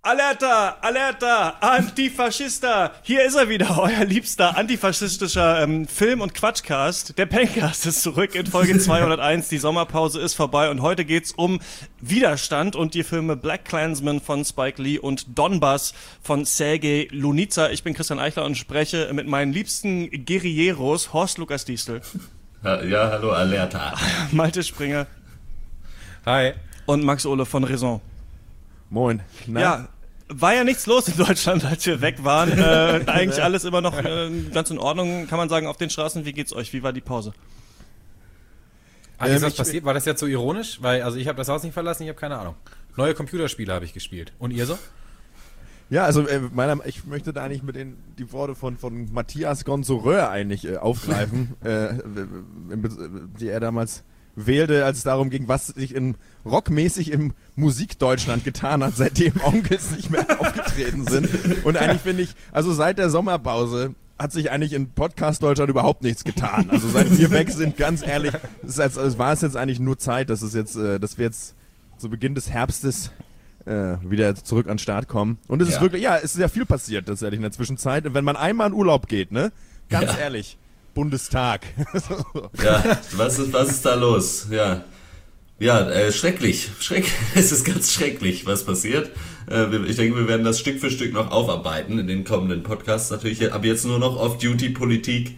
Alerta, Alerta, Antifaschista. Hier ist er wieder, euer liebster antifaschistischer Film- und Quatschcast. Der Pencast ist zurück in Folge 201. Die Sommerpause ist vorbei und heute geht's um Widerstand und die Filme Black Klansman von Spike Lee und Donbass von Sergej Lunica. Ich bin Christian Eichler und spreche mit meinen liebsten Guerilleros, Horst Lukas Diestel. Ja, hallo, Alerta. Malte Springer. Hi. Und Max Ole von Raison. Moin. Na? Ja, war ja nichts los in Deutschland, als wir weg waren. Eigentlich alles immer noch ganz in Ordnung, kann man sagen, auf den Straßen. Wie geht's euch? Wie war die Pause? Ist was passiert? War das jetzt so ironisch? Weil, also ich habe das Haus nicht verlassen, ich habe keine Ahnung. Neue Computerspiele habe ich gespielt. Und ihr so? Ja, also ich möchte da eigentlich mit die Worte von Matthias Gonsoreur eigentlich aufgreifen, die er damals wählte, als es darum ging, was sich rockmäßig im Musikdeutschland getan hat, seitdem Onkels nicht mehr aufgetreten sind. Und eigentlich finde ich, also seit der Sommerpause hat sich eigentlich in Podcast-Deutschland überhaupt nichts getan. Also seit wir weg sind, ganz ehrlich, war es jetzt eigentlich nur Zeit, dass wir jetzt zu Beginn des Herbstes wieder zurück an den Start kommen. Und es ist wirklich, es ist ja viel passiert tatsächlich in der Zwischenzeit. Und wenn man einmal in Urlaub geht, ne, ganz ehrlich, Bundestag. Ja, was ist da los? Ja, schrecklich. Es ist ganz schrecklich, was passiert. Ich denke, wir werden das Stück für Stück noch aufarbeiten in den kommenden Podcasts. Natürlich ab jetzt nur noch Off-Duty-Politik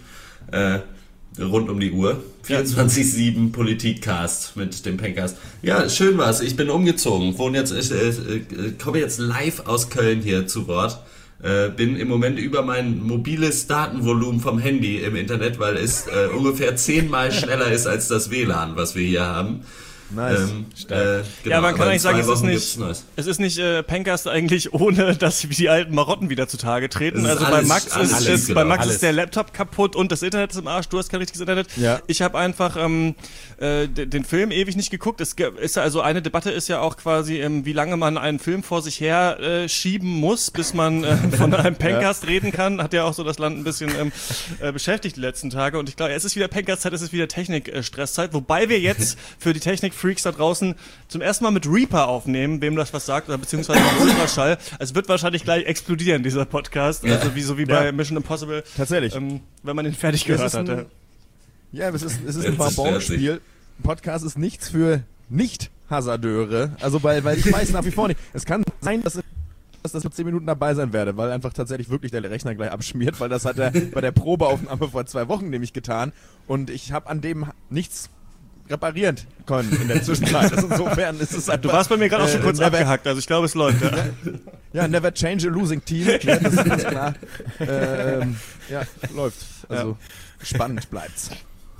rund um die Uhr. 24/7 Politikcast mit dem Pencast. Ja, schön war's. Ich bin umgezogen. Komme jetzt live aus Köln hier zu Wort. Bin im Moment über mein mobiles Datenvolumen vom Handy im Internet, weil es ungefähr 10-mal schneller ist als das WLAN, was wir hier haben. Nice. Genau, ja, man kann eigentlich sagen, es ist nicht Pencast eigentlich, ohne dass die alten Marotten wieder zutage treten. Also bei Max ist der Laptop kaputt und das Internet ist im Arsch. Du hast kein richtiges Internet. Ja. Ich habe einfach den Film ewig nicht geguckt. Also eine Debatte ist ja auch quasi, wie lange man einen Film vor sich her schieben muss, bis man von einem Pencast reden kann. Hat ja auch so das Land ein bisschen beschäftigt die letzten Tage. Und ich glaube, es ist wieder Pencast-Zeit, es ist wieder Technik-Stresszeit. Wobei wir jetzt für die Technik-Freaks da draußen zum ersten Mal mit Reaper aufnehmen, wem das was sagt, oder beziehungsweise mit Ultraschall. Es wird wahrscheinlich gleich explodieren, dieser Podcast. Ja. Also so wie bei Mission Impossible. Tatsächlich. Wenn man den fertig gehört hat. Ja, es ist ein Barbon-Spiel. Podcast ist nichts für Nicht-Hasardeure. Also, weil ich weiß nach wie vor nicht. Es kann sein, dass ich für 10 Minuten dabei sein werde, weil einfach tatsächlich wirklich der Rechner gleich abschmiert, weil das hat er bei der Probeaufnahme vor 2 Wochen nämlich getan. Und ich habe an dem nichts reparieren können in der Zwischenzeit. Also insofern ist es einfach, du warst bei mir gerade auch schon kurz abgehackt, also ich glaube, es läuft. Ja, never change a losing team. Ja, das ist ganz klar. Läuft. Also spannend bleibt's.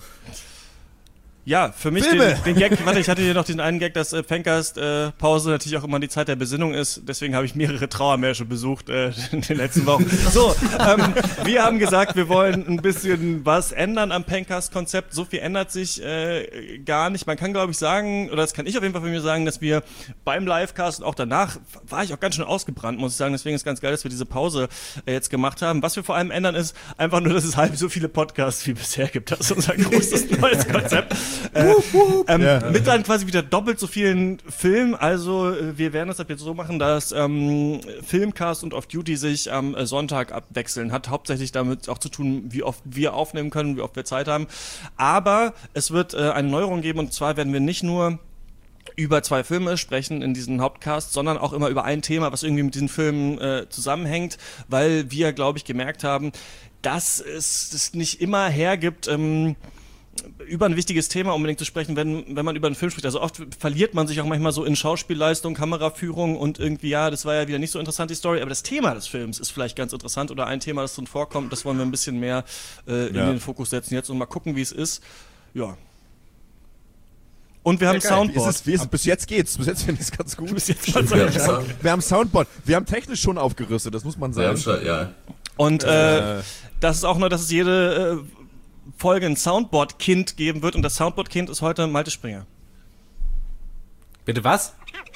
Ja, für mich den Gag, ich hatte hier noch den einen Gag, dass Pencast-Pause natürlich auch immer die Zeit der Besinnung ist. Deswegen habe ich mehrere Trauermärsche besucht in den letzten Wochen. So, wir haben gesagt, wir wollen ein bisschen was ändern am Pencast-Konzept. So viel ändert sich gar nicht. Man kann, glaube ich, sagen, oder das kann ich auf jeden Fall von mir sagen, dass wir beim Livecast und auch danach war ich auch ganz schön ausgebrannt, muss ich sagen. Deswegen ist es ganz geil, dass wir diese Pause jetzt gemacht haben. Was wir vor allem ändern ist einfach nur, dass es halb so viele Podcasts wie bisher gibt. Das ist unser großes neues Konzept. Mit dann quasi wieder doppelt so vielen Filmen. Also wir werden das ab jetzt so machen, dass Filmcast und Off-Duty sich am Sonntag abwechseln. Hat hauptsächlich damit auch zu tun, wie oft wir aufnehmen können, wie oft wir Zeit haben. Aber es wird eine Neuerung geben, und zwar werden wir nicht nur über 2 Filme sprechen in diesem Hauptcast, sondern auch immer über ein Thema, was irgendwie mit diesen Filmen zusammenhängt, weil wir, glaube ich, gemerkt haben, dass es nicht immer hergibt, über ein wichtiges Thema unbedingt zu sprechen, wenn man über einen Film spricht. Also oft verliert man sich auch manchmal so in Schauspielleistung, Kameraführung und irgendwie, das war ja wieder nicht so interessant, die Story, aber das Thema des Films ist vielleicht ganz interessant oder ein Thema, das drin vorkommt, das wollen wir ein bisschen mehr in den Fokus setzen jetzt und mal gucken, wie es ist. Ja. Und wir haben ein Soundboard. Bis jetzt geht's. Bis jetzt finde ich es ganz gut. Wir haben Soundboard. Wir haben technisch schon aufgerüstet, das muss man sagen. Und das ist auch nur, dass es jede Folge ein Soundboard-Kind geben wird, und das Soundboard-Kind ist heute Malte Springer. Bitte was?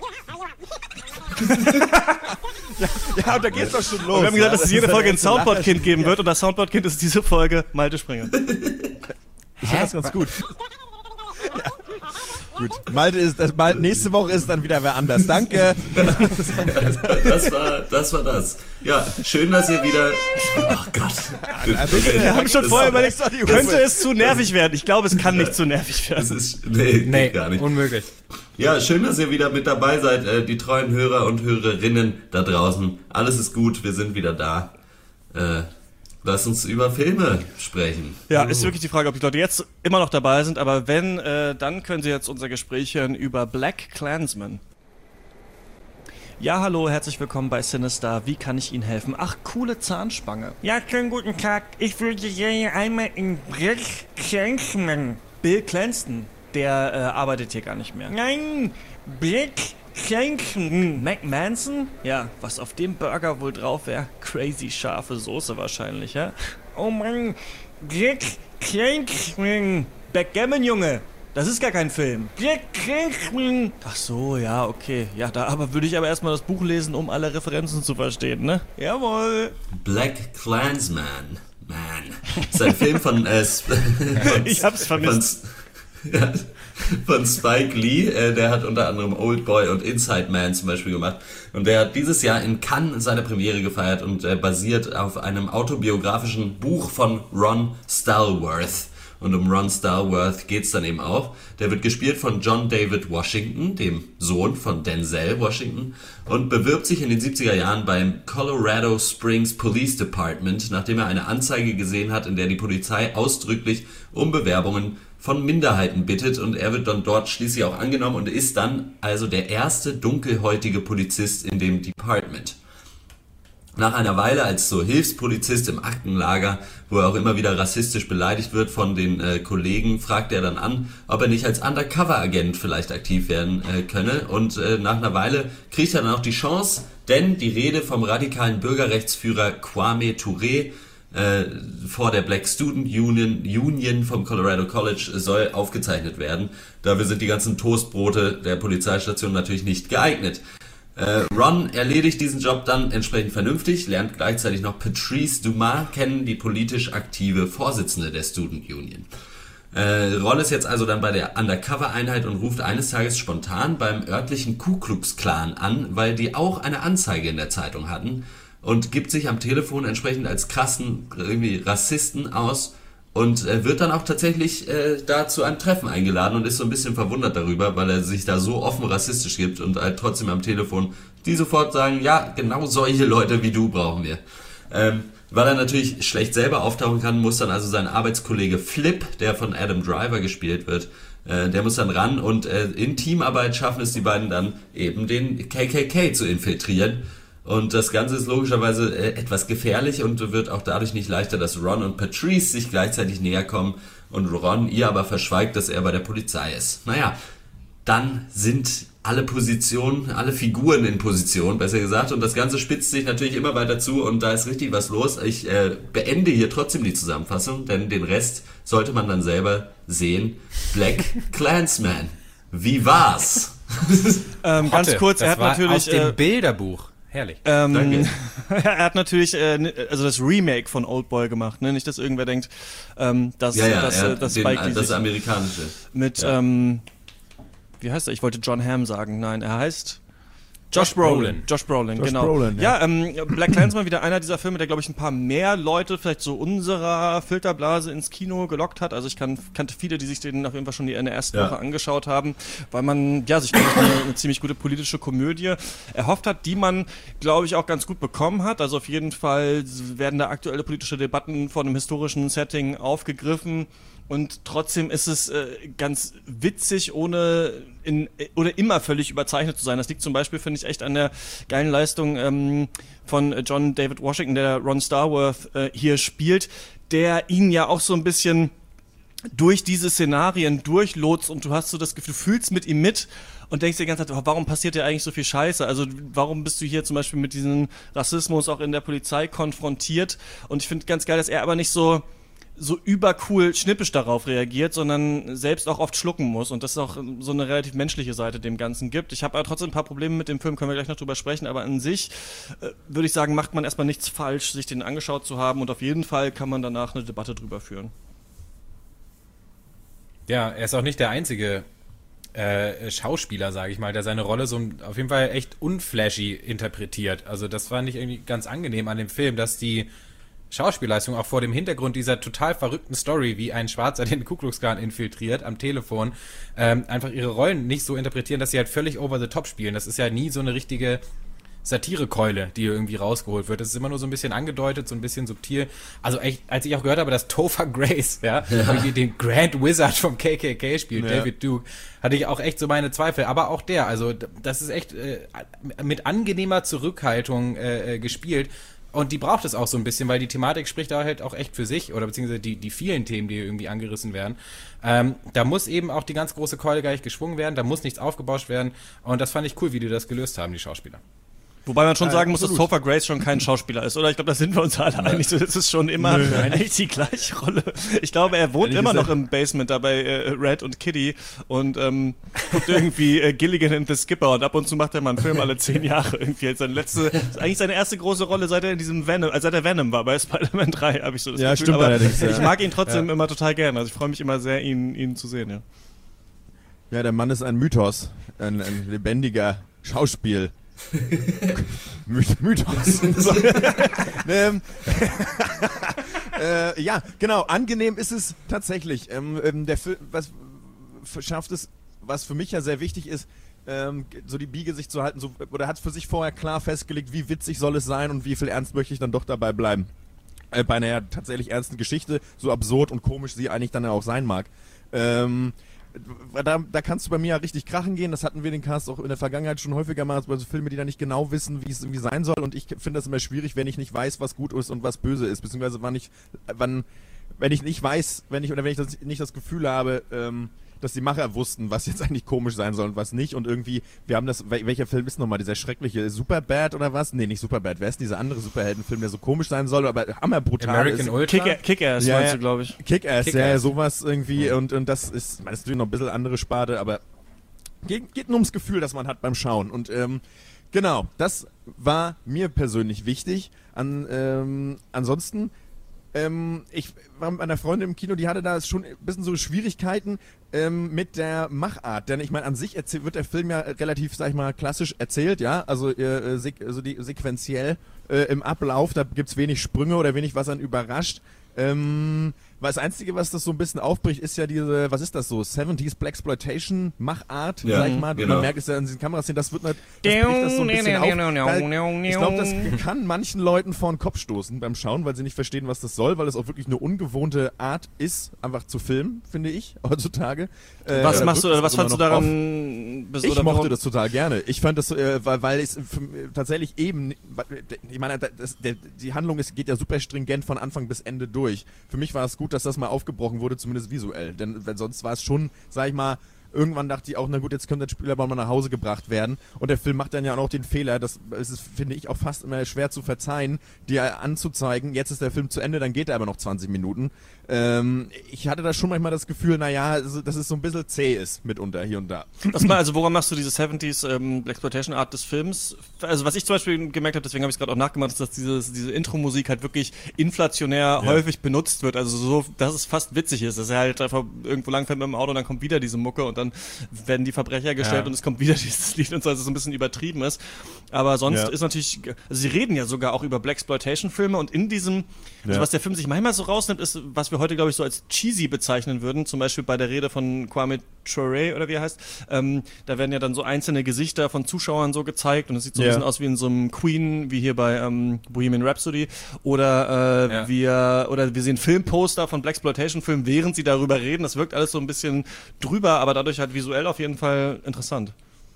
Ja, und da geht's doch schon los. Und wir haben gesagt, dass es jede Folge ein Soundboard-Kind geben wird, und das Soundboard-Kind ist diese Folge Malte Springer. Ich finde das ganz gut. Gut. Nächste Woche ist dann wieder wer anders. Danke. Das war das. Ja, schön, dass ihr wieder... Oh Gott. Wir haben schon vorher überlegt, könnte es zu nervig werden? Ich glaube, es kann nicht zu nervig werden. Nee, gar nicht. Unmöglich. Ja, schön, dass ihr wieder mit dabei seid, die treuen Hörer und Hörerinnen da draußen. Alles ist gut, wir sind wieder da. Lass uns über Filme sprechen. Ja, ist wirklich die Frage, ob die Leute jetzt immer noch dabei sind, aber wenn, dann können sie jetzt unser Gespräch hören über Black Klansman. Ja, hallo, herzlich willkommen bei Sinister. Wie kann ich Ihnen helfen? Ach, coole Zahnspange. Ja, schönen guten Tag. Ich würde gerne einmal in Black Klansman. Bill Cranston, der arbeitet hier gar nicht mehr. Nein, Black Klansman. Mac Manson? Ja, was auf dem Burger wohl drauf wäre? Crazy scharfe Soße wahrscheinlich, ja? Oh Mann, Black Klansman. Backgammon, Junge! Das ist gar kein Film. Black Klansman. Ach so, ja, okay. Ja, würde ich erstmal das Buch lesen, um alle Referenzen zu verstehen, ne? Jawohl. Black Klansman. Man. Das ist ein Film von ich hab's vermisst. Von Spike Lee, der hat unter anderem Old Boy und Inside Man zum Beispiel gemacht. Und der hat dieses Jahr in Cannes seine Premiere gefeiert und basiert auf einem autobiografischen Buch von Ron Stallworth. Und um Ron Stallworth geht's dann eben auch. Der wird gespielt von John David Washington, dem Sohn von Denzel Washington, und bewirbt sich in den 70er Jahren beim Colorado Springs Police Department, nachdem er eine Anzeige gesehen hat, in der die Polizei ausdrücklich um Bewerbungen von Minderheiten bittet, und er wird dann dort schließlich auch angenommen und ist dann also der erste dunkelhäutige Polizist in dem Department. Nach einer Weile als so Hilfspolizist im Aktenlager, wo er auch immer wieder rassistisch beleidigt wird von den Kollegen, fragt er dann an, ob er nicht als Undercover-Agent vielleicht aktiv werden könne. Und nach einer Weile kriegt er dann auch die Chance, denn die Rede vom radikalen Bürgerrechtsführer Kwame Touré vor der Black Student Union vom Colorado College soll aufgezeichnet werden. Dafür sind die ganzen Toastbrote der Polizeistation natürlich nicht geeignet. Ron erledigt diesen Job dann entsprechend vernünftig, lernt gleichzeitig noch Patrice Dumas kennen, die politisch aktive Vorsitzende der Student Union. Ron ist jetzt also dann bei der Undercover-Einheit und ruft eines Tages spontan beim örtlichen Ku Klux Klan an, weil die auch eine Anzeige in der Zeitung hatten, und gibt sich am Telefon entsprechend als krassen irgendwie Rassisten aus und wird dann auch tatsächlich da zu einem Treffen eingeladen und ist so ein bisschen verwundert darüber, weil er sich da so offen rassistisch gibt und halt trotzdem am Telefon die sofort sagen, ja, genau solche Leute wie du brauchen wir. Weil er natürlich schlecht selber auftauchen kann, muss dann also sein Arbeitskollege Flip, der von Adam Driver gespielt wird, der muss dann ran, und in Teamarbeit schaffen es die beiden dann eben den KKK zu infiltrieren. Und das Ganze ist logischerweise etwas gefährlich und wird auch dadurch nicht leichter, dass Ron und Patrice sich gleichzeitig näher kommen und Ron ihr aber verschweigt, dass er bei der Polizei ist. Naja, dann sind alle Figuren in Position, besser gesagt, und das Ganze spitzt sich natürlich immer weiter zu und da ist richtig was los. Ich beende hier trotzdem die Zusammenfassung, denn den Rest sollte man dann selber sehen. Black Klansman. Wie war's? Ganz kurz, er hat natürlich aus dem Bilderbuch. Herrlich. Danke. Er hat natürlich also das Remake von Oldboy gemacht, ne? Nicht, dass irgendwer denkt, dass Spike Lee das amerikanische. Mit, wie heißt er? Ich wollte John Hamm sagen. Nein, er heißt Josh Brolin, genau. Brolin, ja. Black Klansman wieder einer dieser Filme, der, glaube ich, ein paar mehr Leute vielleicht so unserer Filterblase ins Kino gelockt hat. Also ich kannte viele, die sich den auf jeden Fall schon in der ersten Woche angeschaut haben, weil man, sich eine ziemlich gute politische Komödie erhofft hat, die man, glaube ich, auch ganz gut bekommen hat. Also auf jeden Fall werden da aktuelle politische Debatten von einem historischen Setting aufgegriffen. Und trotzdem ist es ganz witzig, ohne immer völlig überzeichnet zu sein. Das liegt zum Beispiel, finde ich, echt an der geilen Leistung von John David Washington, der Ron Stallworth hier spielt, der ihn ja auch so ein bisschen durch diese Szenarien durchlotst und du hast so das Gefühl, du fühlst mit ihm mit und denkst dir die ganze Zeit, warum passiert dir eigentlich so viel Scheiße? Also warum bist du hier zum Beispiel mit diesem Rassismus auch in der Polizei konfrontiert? Und ich finde ganz geil, dass er aber nicht so übercool schnippisch darauf reagiert, sondern selbst auch oft schlucken muss und das auch so eine relativ menschliche Seite dem Ganzen gibt. Ich habe aber trotzdem ein paar Probleme mit dem Film, können wir gleich noch drüber sprechen, aber an sich würde ich sagen, macht man erstmal nichts falsch, sich den angeschaut zu haben und auf jeden Fall kann man danach eine Debatte drüber führen. Ja, er ist auch nicht der einzige Schauspieler, sage ich mal, der seine Rolle so auf jeden Fall echt unflashy interpretiert. Also das fand ich irgendwie ganz angenehm an dem Film, dass die Schauspielleistung auch vor dem Hintergrund dieser total verrückten Story, wie ein Schwarzer den Ku Klux Klan infiltriert am Telefon, einfach ihre Rollen nicht so interpretieren, dass sie halt völlig over the top spielen. Das ist ja nie so eine richtige Satirekeule, die irgendwie rausgeholt wird. Das ist immer nur so ein bisschen angedeutet, so ein bisschen subtil. Also echt, als ich auch gehört habe, dass Topher Grace, irgendwie den Grand Wizard vom KKK spielt, David Duke, hatte ich auch echt so meine Zweifel. Aber auch der, also das ist echt mit angenehmer Zurückhaltung gespielt. Und die braucht es auch so ein bisschen, weil die Thematik spricht da halt auch echt für sich, oder beziehungsweise die vielen Themen, die irgendwie angerissen werden. Da muss eben auch die ganz große Keule gar nicht geschwungen werden, da muss nichts aufgebauscht werden. Und das fand ich cool, wie die das gelöst haben, die Schauspieler. Wobei man schon sagen muss, dass Topher Grace schon kein Schauspieler ist, oder? Ich glaube, da sind wir uns alle einig. Das ist schon immer eigentlich die gleiche Rolle. Ich glaube, er wohnt immer noch im Basement da bei Red und Kitty und guckt irgendwie Gilligan and the Skipper und ab und zu macht er mal einen Film alle 10 Jahre irgendwie. Jetzt eigentlich seine erste große Rolle, seit er in diesem seit er Venom war bei Spider-Man 3, habe ich so das Gefühl. Stimmt aber allerdings. Ich mag ihn trotzdem immer total gerne. Also ich freue mich immer sehr, ihn zu sehen, ja. Ja, der Mann ist ein Mythos. Ein lebendiger Schauspiel. Mythos. Ja, genau. Angenehm ist es tatsächlich. Der Film, was schafft es, was für mich ja sehr wichtig ist, so die Biege sich zu halten, oder hat für sich vorher klar festgelegt, wie witzig soll es sein und wie viel ernst möchte ich dann doch dabei bleiben. Bei einer ja tatsächlich ernsten Geschichte, so absurd und komisch sie eigentlich dann auch sein mag. Da kannst du bei mir ja richtig krachen gehen. Das hatten wir den Cast auch in der Vergangenheit schon häufiger mal, bei so Filme, die da nicht genau wissen, wie es irgendwie sein soll. Und ich finde das immer schwierig, wenn ich nicht weiß, was gut ist und was böse ist. Beziehungsweise wenn ich nicht weiß, wenn ich nicht das Gefühl habe, dass die Macher wussten, was jetzt eigentlich komisch sein soll und was nicht. Und irgendwie, welcher Film ist nochmal dieser schreckliche Superbad oder was? Nee, nicht Superbad. Wer ist dieser andere Superheldenfilm, der so komisch sein soll, aber hammerbrutal American ist? Ultra? Kick-Ass meinst du, glaube ich. Kick-Ass, ja, sowas irgendwie. Und das ist natürlich noch ein bisschen andere Sparte, aber geht nur ums Gefühl, das man hat beim Schauen. Und genau, das war mir persönlich wichtig. Ansonsten ich war mit meiner Freundin im Kino, die hatte da schon ein bisschen so Schwierigkeiten mit der Machart. Denn ich meine, an sich wird der Film ja relativ, sag ich mal, klassisch erzählt, ja, also sequenziell im Ablauf, da gibt's wenig Sprünge oder wenig, was einen überrascht. Das Einzige, was das so ein bisschen aufbricht, ist ja diese, was ist das so, 70s Blaxploitation Machart, sag ich mal. Genau. Man merkt es ja an diesen Kameraszenen, das bricht das so ein bisschen auf. Ich glaube, das kann manchen Leuten vor den Kopf stoßen beim Schauen, weil sie nicht verstehen, was das soll, weil es auch wirklich eine ungewohnte Art ist, einfach zu filmen, finde ich, heutzutage. Was fandst du daran? Ich mochte das total gerne. Ich fand das, weil es tatsächlich eben, ich meine, die Handlung geht ja super stringent von Anfang bis Ende durch. Für mich war es gut, dass das mal aufgebrochen wurde, zumindest visuell. Denn sonst war es schon, sag ich mal, irgendwann dachte ich auch, na gut, jetzt könnte der Spieler mal nach Hause gebracht werden. Und der Film macht dann ja auch den Fehler, das ist, finde ich, auch fast immer schwer zu verzeihen, dir anzuzeigen, jetzt ist der Film zu Ende, dann geht er aber noch 20 Minuten. Ich hatte da schon manchmal das Gefühl, naja, dass es so ein bisschen zäh ist mitunter hier und da. Also woran machst du diese 70s Exploitation Art des Films? Also was ich zum Beispiel gemerkt habe, deswegen habe ich es gerade auch nachgemacht, ist, dass diese Intro-Musik halt wirklich inflationär häufig benutzt wird. Also so, dass es fast witzig ist. Dass er halt einfach irgendwo langfährt mit dem Auto und dann kommt wieder diese Mucke und dann werden die Verbrecher gestellt und es kommt wieder dieses Lied und so, dass es so ein bisschen übertrieben ist. Aber sonst ist natürlich, also sie reden ja sogar auch über Blaxploitation-Filme und in diesem, also was der Film sich manchmal so rausnimmt, ist, was wir heute, glaube ich, so als cheesy bezeichnen würden, zum Beispiel bei der Rede von Kwame Ture oder wie er heißt, da werden ja dann so einzelne Gesichter von Zuschauern so gezeigt und es sieht so ein bisschen aus wie in so einem Queen, wie hier bei Bohemian Rhapsody oder wir sehen Filmposter von Blaxploitation-Filmen, während sie darüber reden, das wirkt alles so ein bisschen drüber, aber dadurch halt visuell auf jeden Fall interessant.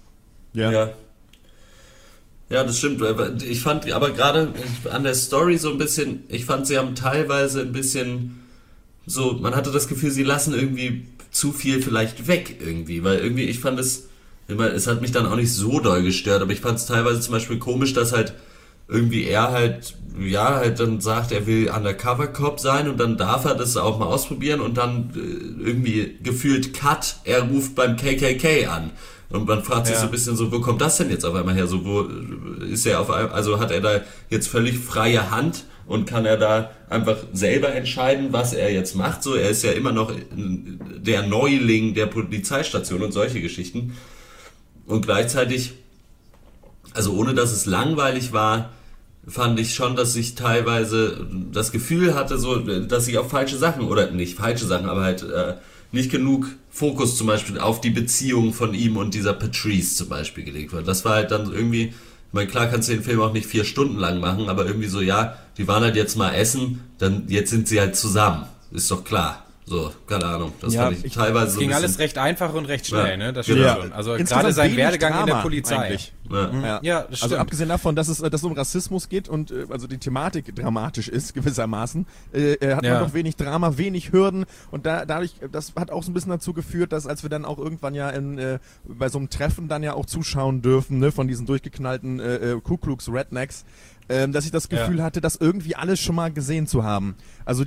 Ja, das stimmt. Ich fand aber gerade an der Story so ein bisschen, ich fand, sie haben teilweise ein bisschen so, man hatte das Gefühl, sie lassen irgendwie zu viel vielleicht weg irgendwie, weil irgendwie, ich fand es hat mich dann auch nicht so doll gestört, aber ich fand es teilweise zum Beispiel komisch, dass halt irgendwie er halt dann sagt, er will Undercover-Cop sein und dann darf er das auch mal ausprobieren und dann irgendwie gefühlt Cut, er ruft beim KKK an. Und man fragt sich so ein bisschen so, wo kommt das denn jetzt auf einmal her? So, wo ist er auf einmal, also hat er da jetzt völlig freie Hand und kann er da einfach selber entscheiden, was er jetzt macht. So, er ist ja immer noch der Neuling der Polizeistation und solche Geschichten. Und gleichzeitig, also ohne dass es langweilig war, fand ich schon, dass ich teilweise das Gefühl hatte, so, dass ich auf falsche Sachen, oder nicht falsche Sachen, aber halt nicht genug Fokus zum Beispiel auf die Beziehung von ihm und dieser Patrice zum Beispiel gelegt wird. Das war halt dann irgendwie, ich meine, klar kannst du den Film auch nicht 4 Stunden lang machen, aber irgendwie so, ja, die waren halt jetzt mal essen, dann jetzt sind sie halt zusammen. Ist doch klar. So, keine Ahnung. Das fand ich teilweise so. Es ging alles recht einfach und recht schnell, ne? Das stimmt schon. Also Insgesamt gerade sein wenig Werdegang Drama in der Polizei. eigentlich. Ja, das stimmt. Also abgesehen davon, dass es um Rassismus geht und also die Thematik dramatisch ist, gewissermaßen, hat man doch wenig Drama, wenig Hürden und dadurch, das hat auch so ein bisschen dazu geführt, dass als wir dann auch irgendwann ja bei so einem Treffen dann ja auch zuschauen dürfen, ne, von diesen durchgeknallten Ku Klux Rednecks, dass ich das Gefühl hatte, das irgendwie alles schon mal gesehen zu haben. Also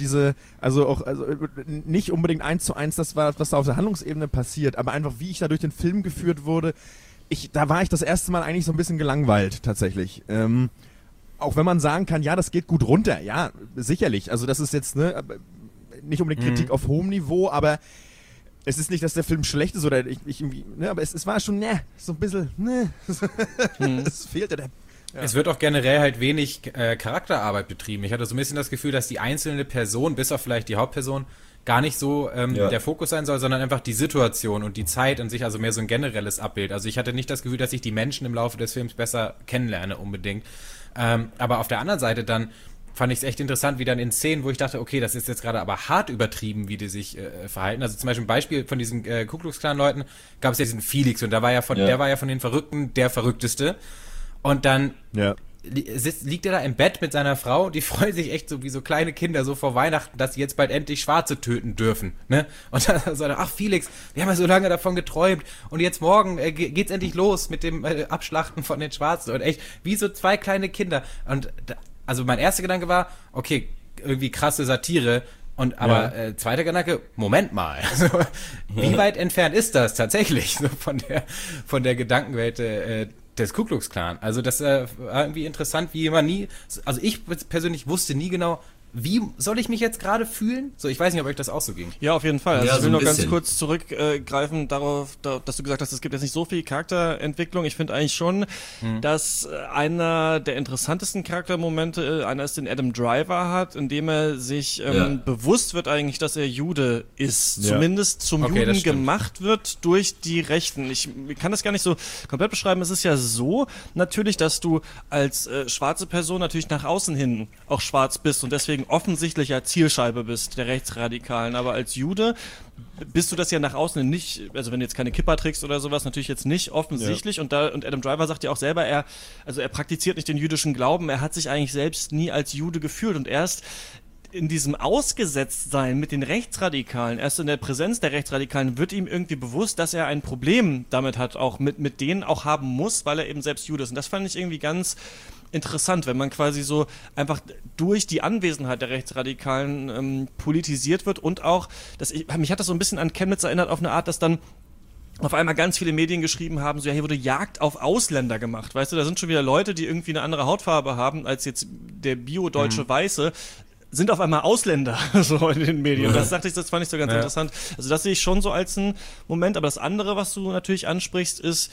nicht unbedingt 1:1 das war, was da auf der Handlungsebene passiert, aber einfach wie ich da durch den Film geführt wurde, da war ich das erste Mal eigentlich so ein bisschen gelangweilt, tatsächlich. Auch wenn man sagen kann, ja, das geht gut runter, ja, sicherlich. Also das ist jetzt, nicht unbedingt Kritik auf hohem Niveau, aber es ist nicht, dass der Film schlecht ist oder irgendwie, aber es war schon, so ein bisschen, es fehlte der. Ja. Es wird auch generell halt wenig Charakterarbeit betrieben. Ich hatte so ein bisschen das Gefühl, dass die einzelne Person, bis auf vielleicht die Hauptperson, gar nicht so der Fokus sein soll, sondern einfach die Situation und die Zeit an sich, also mehr so ein generelles Abbild. Also ich hatte nicht das Gefühl, dass ich die Menschen im Laufe des Films besser kennenlerne unbedingt. Aber auf der anderen Seite dann fand ich es echt interessant, wie dann in Szenen, wo ich dachte, okay, das ist jetzt gerade aber hart übertrieben, wie die sich verhalten. Also zum Beispiel ein Beispiel von diesen Ku Klux Klan Leuten gab es ja diesen Felix und der war ja von den Verrückten der Verrückteste. Und dann liegt er da im Bett mit seiner Frau, die freuen sich echt so wie so kleine Kinder so vor Weihnachten, dass sie jetzt bald endlich Schwarze töten dürfen, ne? Und dann sagt er, ach Felix, wir haben ja so lange davon geträumt und jetzt morgen geht's endlich los mit dem Abschlachten von den Schwarzen und echt wie so 2 kleine Kinder. Und also mein erster Gedanke war, okay, irgendwie krasse Satire. Aber zweiter Gedanke, Moment mal, also, wie weit entfernt ist das tatsächlich so von der Gedankenwelt des Ku Klux Klan? Also das war irgendwie interessant, wie man also ich persönlich wusste nie genau, wie soll ich mich jetzt gerade fühlen? So, ich weiß nicht, ob euch das auch so ging. Ja, auf jeden Fall. Also ja, ich will noch ganz kurz zurückgreifen darauf, dass du gesagt hast, es gibt jetzt nicht so viel Charakterentwicklung. Ich finde eigentlich schon, dass einer der interessantesten Charaktermomente einer ist, den Adam Driver hat, indem er sich bewusst wird eigentlich, dass er Jude ist. Ja. Zumindest zum Juden gemacht wird durch die Rechten. Ich kann das gar nicht so komplett beschreiben. Es ist ja so natürlich, dass du als schwarze Person natürlich nach außen hin auch schwarz bist und deswegen offensichtlicher Zielscheibe bist der Rechtsradikalen, aber als Jude bist du das ja nach außen nicht, also wenn du jetzt keine Kippa trägst oder sowas, natürlich jetzt nicht offensichtlich und Adam Driver sagt ja auch selber, er praktiziert nicht den jüdischen Glauben, er hat sich eigentlich selbst nie als Jude gefühlt und erst in diesem Ausgesetztsein mit den Rechtsradikalen, erst in der Präsenz der Rechtsradikalen wird ihm irgendwie bewusst, dass er ein Problem damit hat, auch mit denen auch haben muss, weil er eben selbst Jude ist und das fand ich irgendwie ganz interessant, wenn man quasi so einfach durch die Anwesenheit der Rechtsradikalen politisiert wird und auch, mich hat das so ein bisschen an Chemnitz erinnert auf eine Art, dass dann auf einmal ganz viele Medien geschrieben haben, so ja, hier wurde Jagd auf Ausländer gemacht, weißt du, da sind schon wieder Leute, die irgendwie eine andere Hautfarbe haben als jetzt der bio-deutsche Weiße, sind auf einmal Ausländer so in den Medien. Das fand ich so ganz interessant. Also das sehe ich schon so als einen Moment, aber das andere, was du natürlich ansprichst, ist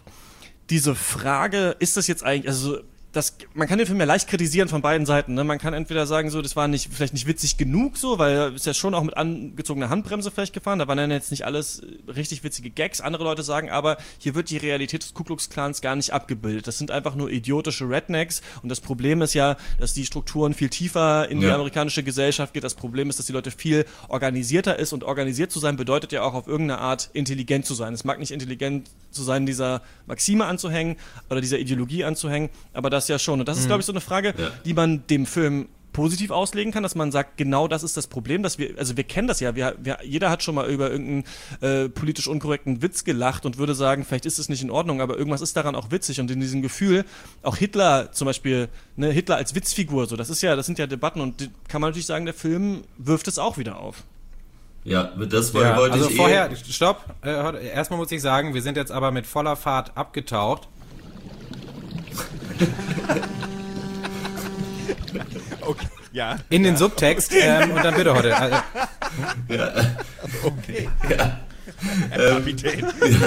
diese Frage, ist das jetzt eigentlich, also man kann den Film ja leicht kritisieren von beiden Seiten, ne? Man kann entweder sagen, so, das war vielleicht nicht witzig genug, so, weil er ist ja schon auch mit angezogener Handbremse vielleicht gefahren, da waren dann jetzt nicht alles richtig witzige Gags. Andere Leute sagen aber, hier wird die Realität des Ku Klux Klans gar nicht abgebildet. Das sind einfach nur idiotische Rednecks und das Problem ist ja, dass die Strukturen viel tiefer in die amerikanische Gesellschaft geht. Das Problem ist, dass die Leute viel organisierter ist und organisiert zu sein bedeutet ja auch auf irgendeine Art intelligent zu sein. Es mag nicht intelligent zu sein, dieser Maxime anzuhängen oder dieser Ideologie anzuhängen, aber das ja schon. Und das ist, glaube ich, so eine Frage, die man dem Film positiv auslegen kann, dass man sagt, genau das ist das Problem, dass wir kennen das ja, jeder hat schon mal über irgendeinen politisch unkorrekten Witz gelacht und würde sagen, vielleicht ist es nicht in Ordnung, aber irgendwas ist daran auch witzig und in diesem Gefühl, auch Hitler zum Beispiel, ne, Hitler als Witzfigur, so, das sind ja Debatten und kann man natürlich sagen, der Film wirft es auch wieder auf. Ja, das wollte also ich vorher, stopp, erstmal muss ich sagen, wir sind jetzt aber mit voller Fahrt abgetaucht. Ja. in den Subtext und dann bitte heute. Also, Okay. Ja. Kapitän.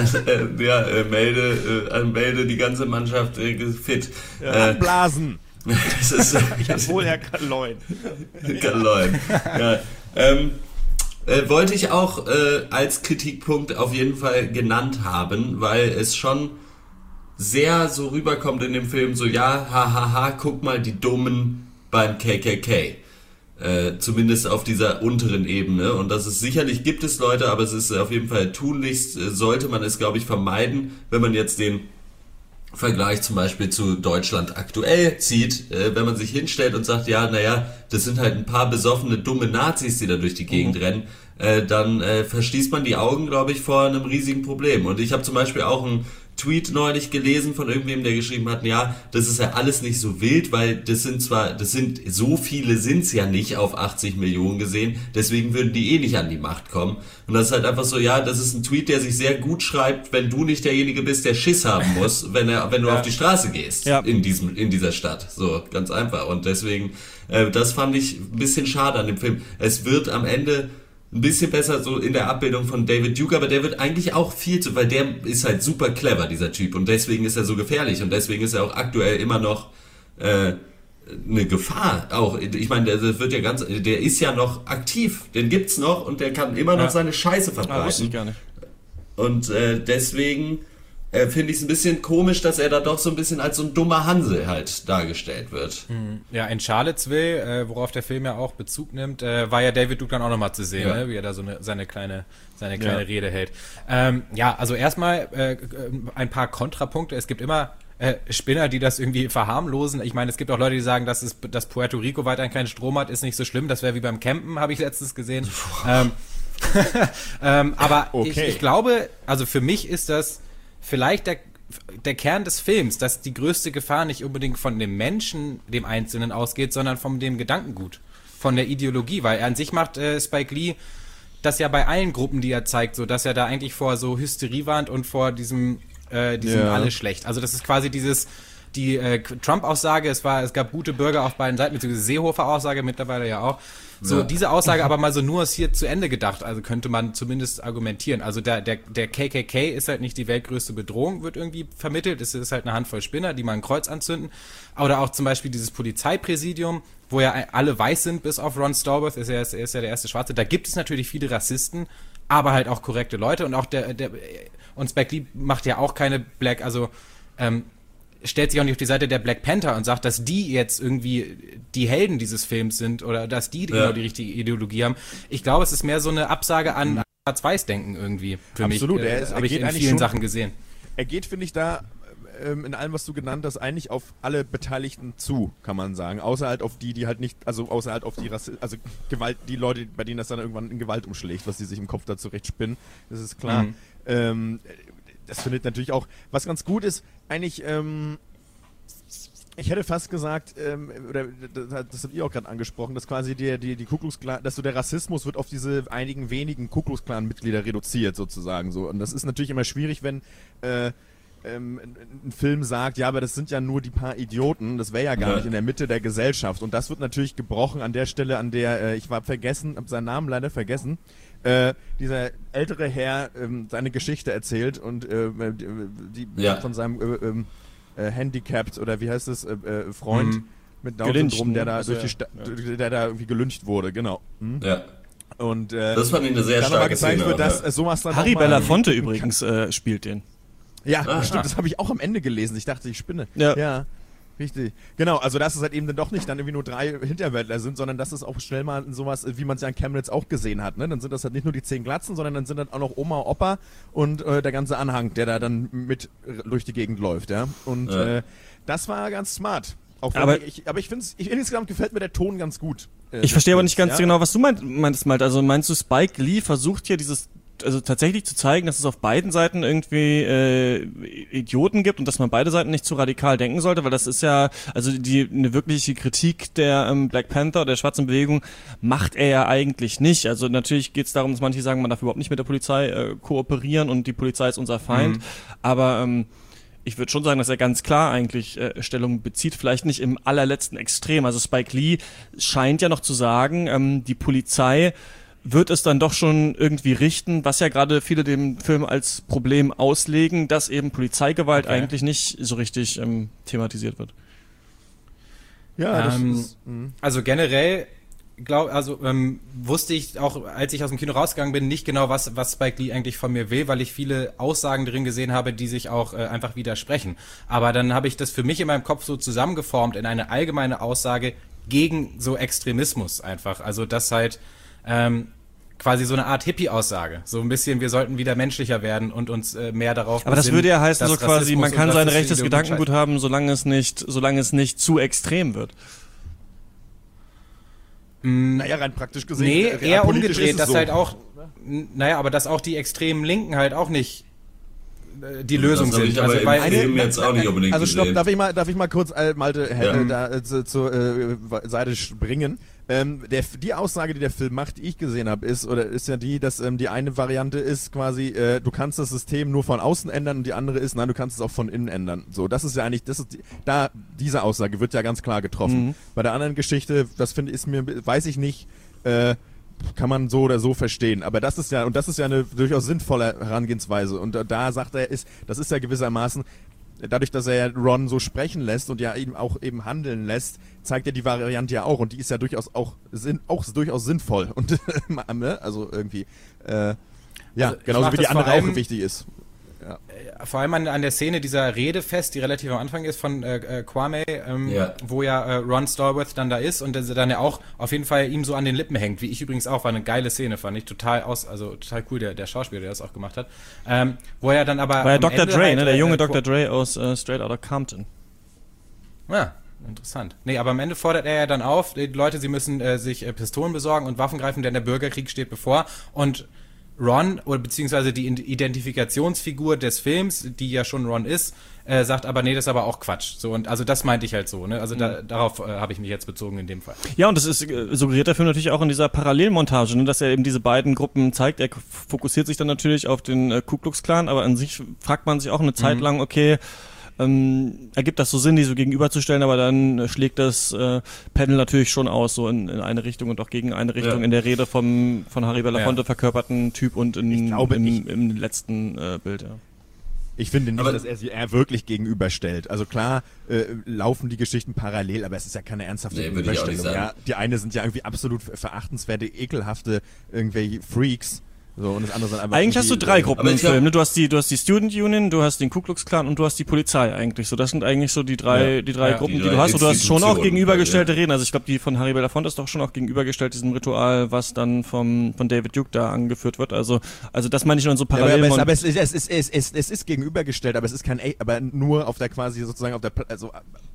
Melde die ganze Mannschaft fit. Blasen. Das ist, Jawohl, Herr Kaloin. Kaloin. Ja. Wollte ich auch als Kritikpunkt auf jeden Fall genannt haben, weil es schon sehr so rüberkommt in dem Film, so ja, hahaha, guck mal die Dummen beim KKK. Zumindest auf dieser unteren Ebene. Und das ist sicherlich, gibt es Leute, aber es ist auf jeden Fall tunlichst, sollte man es, glaube ich, vermeiden, wenn man jetzt den Vergleich zum Beispiel zu Deutschland aktuell zieht, wenn man sich hinstellt und sagt, ja, naja, das sind halt ein paar besoffene, dumme Nazis, die da durch die Gegend rennen, dann verschließt man die Augen, glaube ich, vor einem riesigen Problem. Und ich habe zum Beispiel auch einen Tweet neulich gelesen von irgendwem, der geschrieben hat, ja, das ist ja alles nicht so wild, weil so viele sind's ja nicht auf 80 Millionen gesehen, deswegen würden die eh nicht an die Macht kommen. Und das ist halt einfach so, ja, das ist ein Tweet, der sich sehr gut schreibt, wenn du nicht derjenige bist, der Schiss haben muss, wenn du auf die Straße gehst, in dieser Stadt. So, ganz einfach. Und deswegen, das fand ich ein bisschen schade an dem Film. Es wird am Ende ein bisschen besser so in der Abbildung von David Duke, aber der wird eigentlich auch weil der ist halt super clever, dieser Typ, und deswegen ist er so gefährlich und deswegen ist er auch aktuell immer noch eine Gefahr. Auch, ich meine, der ist ja noch aktiv, den gibt's noch und der kann immer noch seine Scheiße verbreiten. Wusste ich gar nicht. Und deswegen finde ich es ein bisschen komisch, dass er da doch so ein bisschen als so ein dummer Hansel halt dargestellt wird. ja, in Charlottesville, worauf der Film ja auch Bezug nimmt, war ja David Duke dann auch nochmal zu sehen, ne? Wie er da so seine kleine Rede hält. Also erstmal ein paar Kontrapunkte. Es gibt immer Spinner, die das irgendwie verharmlosen. Ich meine, es gibt auch Leute, die sagen, dass Puerto Rico weiterhin keinen Strom hat, ist nicht so schlimm. Das wäre wie beim Campen, habe ich letztens gesehen. Aber okay. Ich glaube, also für mich ist das vielleicht der Kern des Films, dass die größte Gefahr nicht unbedingt von dem Menschen, dem Einzelnen ausgeht, sondern von dem Gedankengut, von der Ideologie, weil er an sich macht Spike Lee das ja bei allen Gruppen, die er zeigt, so dass er da eigentlich vor so Hysterie warnt und vor diesem alles schlecht. Also das ist quasi die Trump-Aussage, es gab gute Bürger auf beiden Seiten, beziehungsweise Seehofer-Aussage mittlerweile ja auch. So, diese Aussage aber mal so nuanciert zu Ende gedacht, also könnte man zumindest argumentieren. Also der KKK ist halt nicht die weltgrößte Bedrohung, wird irgendwie vermittelt. Es ist halt eine Handvoll Spinner, die mal ein Kreuz anzünden. Oder auch zum Beispiel dieses Polizeipräsidium, wo ja alle weiß sind, bis auf Ron Stallworth, er ist ja der erste Schwarze. Da gibt es natürlich viele Rassisten, aber halt auch korrekte Leute. Und auch und Spike Lee macht ja auch keine stellt sich auch nicht auf die Seite der Black Panther und sagt, dass die jetzt irgendwie die Helden dieses Films sind oder dass die genau die richtige Ideologie haben. Ich glaube, es ist mehr so eine Absage an Schwarz-Weiß-Denken irgendwie für mich. Absolut, habe ich in vielen Sachen gesehen. Er geht, finde ich, da in allem, was du genannt hast, eigentlich auf alle Beteiligten zu, kann man sagen. Außer halt auf die halt nicht, also außer halt auf die Gewalt, die Leute, bei denen das dann irgendwann in Gewalt umschlägt, was die sich im Kopf da zurecht spinnen. Das ist klar. Das findet natürlich auch, was ganz gut ist, eigentlich, ich hätte fast gesagt, oder das habt ihr auch gerade angesprochen, dass quasi die Ku Klux Klan, dass so der Rassismus wird auf diese einigen wenigen Ku Klux Klan Mitglieder reduziert sozusagen so. Und das ist natürlich immer schwierig, wenn ein Film sagt, ja, aber das sind ja nur die paar Idioten, das wäre ja gar nicht in der Mitte der Gesellschaft. Und das wird natürlich gebrochen an der Stelle, an der, ich habe seinen Namen leider vergessen, dieser ältere Herr seine Geschichte erzählt und von seinem Handicapped oder wie heißt es, Freund mit Down-Syndrom, der da der da irgendwie gelyncht wurde, genau. Ja. Und das fand ich eine sehr starke Szene. Wird, dass sowas dann Harry Belafonte übrigens spielt den. Ja, stimmt, das habe ich auch am Ende gelesen. Ich dachte, ich spinne. Ja. Richtig. Genau, also dass es halt eben dann doch nicht dann irgendwie nur 3 Hinterwäldler sind, sondern dass es auch schnell mal in sowas, wie man es ja in Chemnitz auch gesehen hat, ne? Dann sind das halt nicht nur die 10 Glatzen, sondern dann sind dann auch noch Oma, Opa und der ganze Anhang, der da dann mit durch die Gegend läuft, ja. Und das war ganz smart. Auch aber ich finde insgesamt gefällt mir der Ton ganz gut. Ich verstehe aber nicht ganz genau, was du meinst, Malte. Also meinst du, Spike Lee versucht hier tatsächlich zu zeigen, dass es auf beiden Seiten irgendwie Idioten gibt und dass man beide Seiten nicht zu radikal denken sollte, weil das ist ja, also eine wirkliche Kritik der Black Panther, der schwarzen Bewegung, macht er ja eigentlich nicht. Also natürlich geht es darum, dass manche sagen, man darf überhaupt nicht mit der Polizei kooperieren und die Polizei ist unser Feind, aber ich würde schon sagen, dass er ganz klar eigentlich Stellung bezieht, vielleicht nicht im allerletzten Extrem. Also Spike Lee scheint ja noch zu sagen, die Polizei wird es dann doch schon irgendwie richten, was ja gerade viele dem Film als Problem auslegen, dass eben Polizeigewalt eigentlich nicht so richtig thematisiert wird. Ja, also generell wusste ich auch, als ich aus dem Kino rausgegangen bin, nicht genau, was Spike Lee eigentlich von mir will, weil ich viele Aussagen drin gesehen habe, die sich auch einfach widersprechen. Aber dann habe ich das für mich in meinem Kopf so zusammengeformt in eine allgemeine Aussage gegen so Extremismus einfach. Also das halt quasi so eine Art Hippie-Aussage. So ein bisschen, wir sollten wieder menschlicher werden und uns mehr darauf Aber das würde ja heißen, so dass quasi, Rassismus man kann und sein rassistische rechtes Ideologie Gedankengut haben, solange es nicht zu extrem wird. naja, rein praktisch gesehen. Nee, rein eher politisch umgedreht, ist es dass so. halt auch, naja, aber dass auch die extremen Linken halt auch nicht die Lösung Das habe sind. ich aber Also, im weil, Film jetzt auch nicht unbedingt Also stopp, gesehen. darf ich mal kurz Malte Ja. zur Seite springen. Die Aussage, die der Film macht, die ich gesehen habe, ist ja die, dass die eine Variante ist quasi, du kannst das System nur von außen ändern, und die andere ist, nein, du kannst es auch von innen ändern. So, das ist ja eigentlich, diese Aussage wird ja ganz klar getroffen. Bei der anderen Geschichte, weiß ich nicht, kann man so oder so verstehen. Aber das ist ja eine durchaus sinnvolle Herangehensweise. Und da sagt er, das ist ja gewissermaßen, dadurch, dass er ja Ron so sprechen lässt und ja eben handeln lässt, zeigt er die Variante ja auch. Und die ist ja durchaus durchaus sinnvoll. Und also irgendwie, genauso wie die andere auch wichtig ist. Ja. Vor allem an der Szene dieser Rede fest, die relativ am Anfang ist von Kwame, wo ja Ron Stallworth dann da ist und der dann ja auch auf jeden Fall ihm so an den Lippen hängt, wie ich übrigens auch, war eine geile Szene, fand ich total cool, der Schauspieler, der das auch gemacht hat. Wo er dann aber. War ja Dr. Ende Dre, halt, ne? Der junge Dr. Dre aus Straight Outta Compton. Ja, interessant. Nee, aber am Ende fordert er ja dann auf, die Leute, sie müssen sich Pistolen besorgen und Waffen greifen, denn der Bürgerkrieg steht bevor. Und Ron, oder beziehungsweise die Identifikationsfigur des Films, die ja schon Ron ist, sagt aber, nee, das ist aber auch Quatsch. So, und also das meinte ich halt so, ne? Also darauf habe ich mich jetzt bezogen in dem Fall. Ja, und das ist suggeriert der Film natürlich auch in dieser Parallelmontage, ne? Dass er eben diese beiden Gruppen zeigt. Er fokussiert sich dann natürlich auf den Ku Klux Klan, aber an sich fragt man sich auch eine Zeit lang, okay, ergibt das so Sinn, die so gegenüberzustellen, aber dann schlägt das Panel natürlich schon aus, so in eine Richtung und auch gegen eine Richtung, in der Rede von Harry Belafonte verkörperten Typ und im letzten Bild, ja. Ich finde nicht, dass er wirklich gegenüberstellt. Also klar laufen die Geschichten parallel, aber es ist ja keine ernsthafte Gegenüberstellung. Ja, die eine sind ja irgendwie absolut verachtenswerte, ekelhafte irgendwelche Freaks. So, und das andere sind einfach eigentlich hast du drei Gruppen im glaub, Film, ne? Du hast die Student Union, du hast den Ku Klux Klan und du hast die Polizei eigentlich. So, das sind eigentlich so die drei Gruppen, die du hast. Und du hast schon auch gegenübergestellte Reden. Also ich glaube, die von Harry Belafonte ist doch schon auch gegenübergestellt, diesem Ritual, was dann von David Duke da angeführt wird. Also das meine ich nur in so Parallelen. Aber es ist gegenübergestellt, aber es ist aber nur auf der quasi sozusagen auf der, also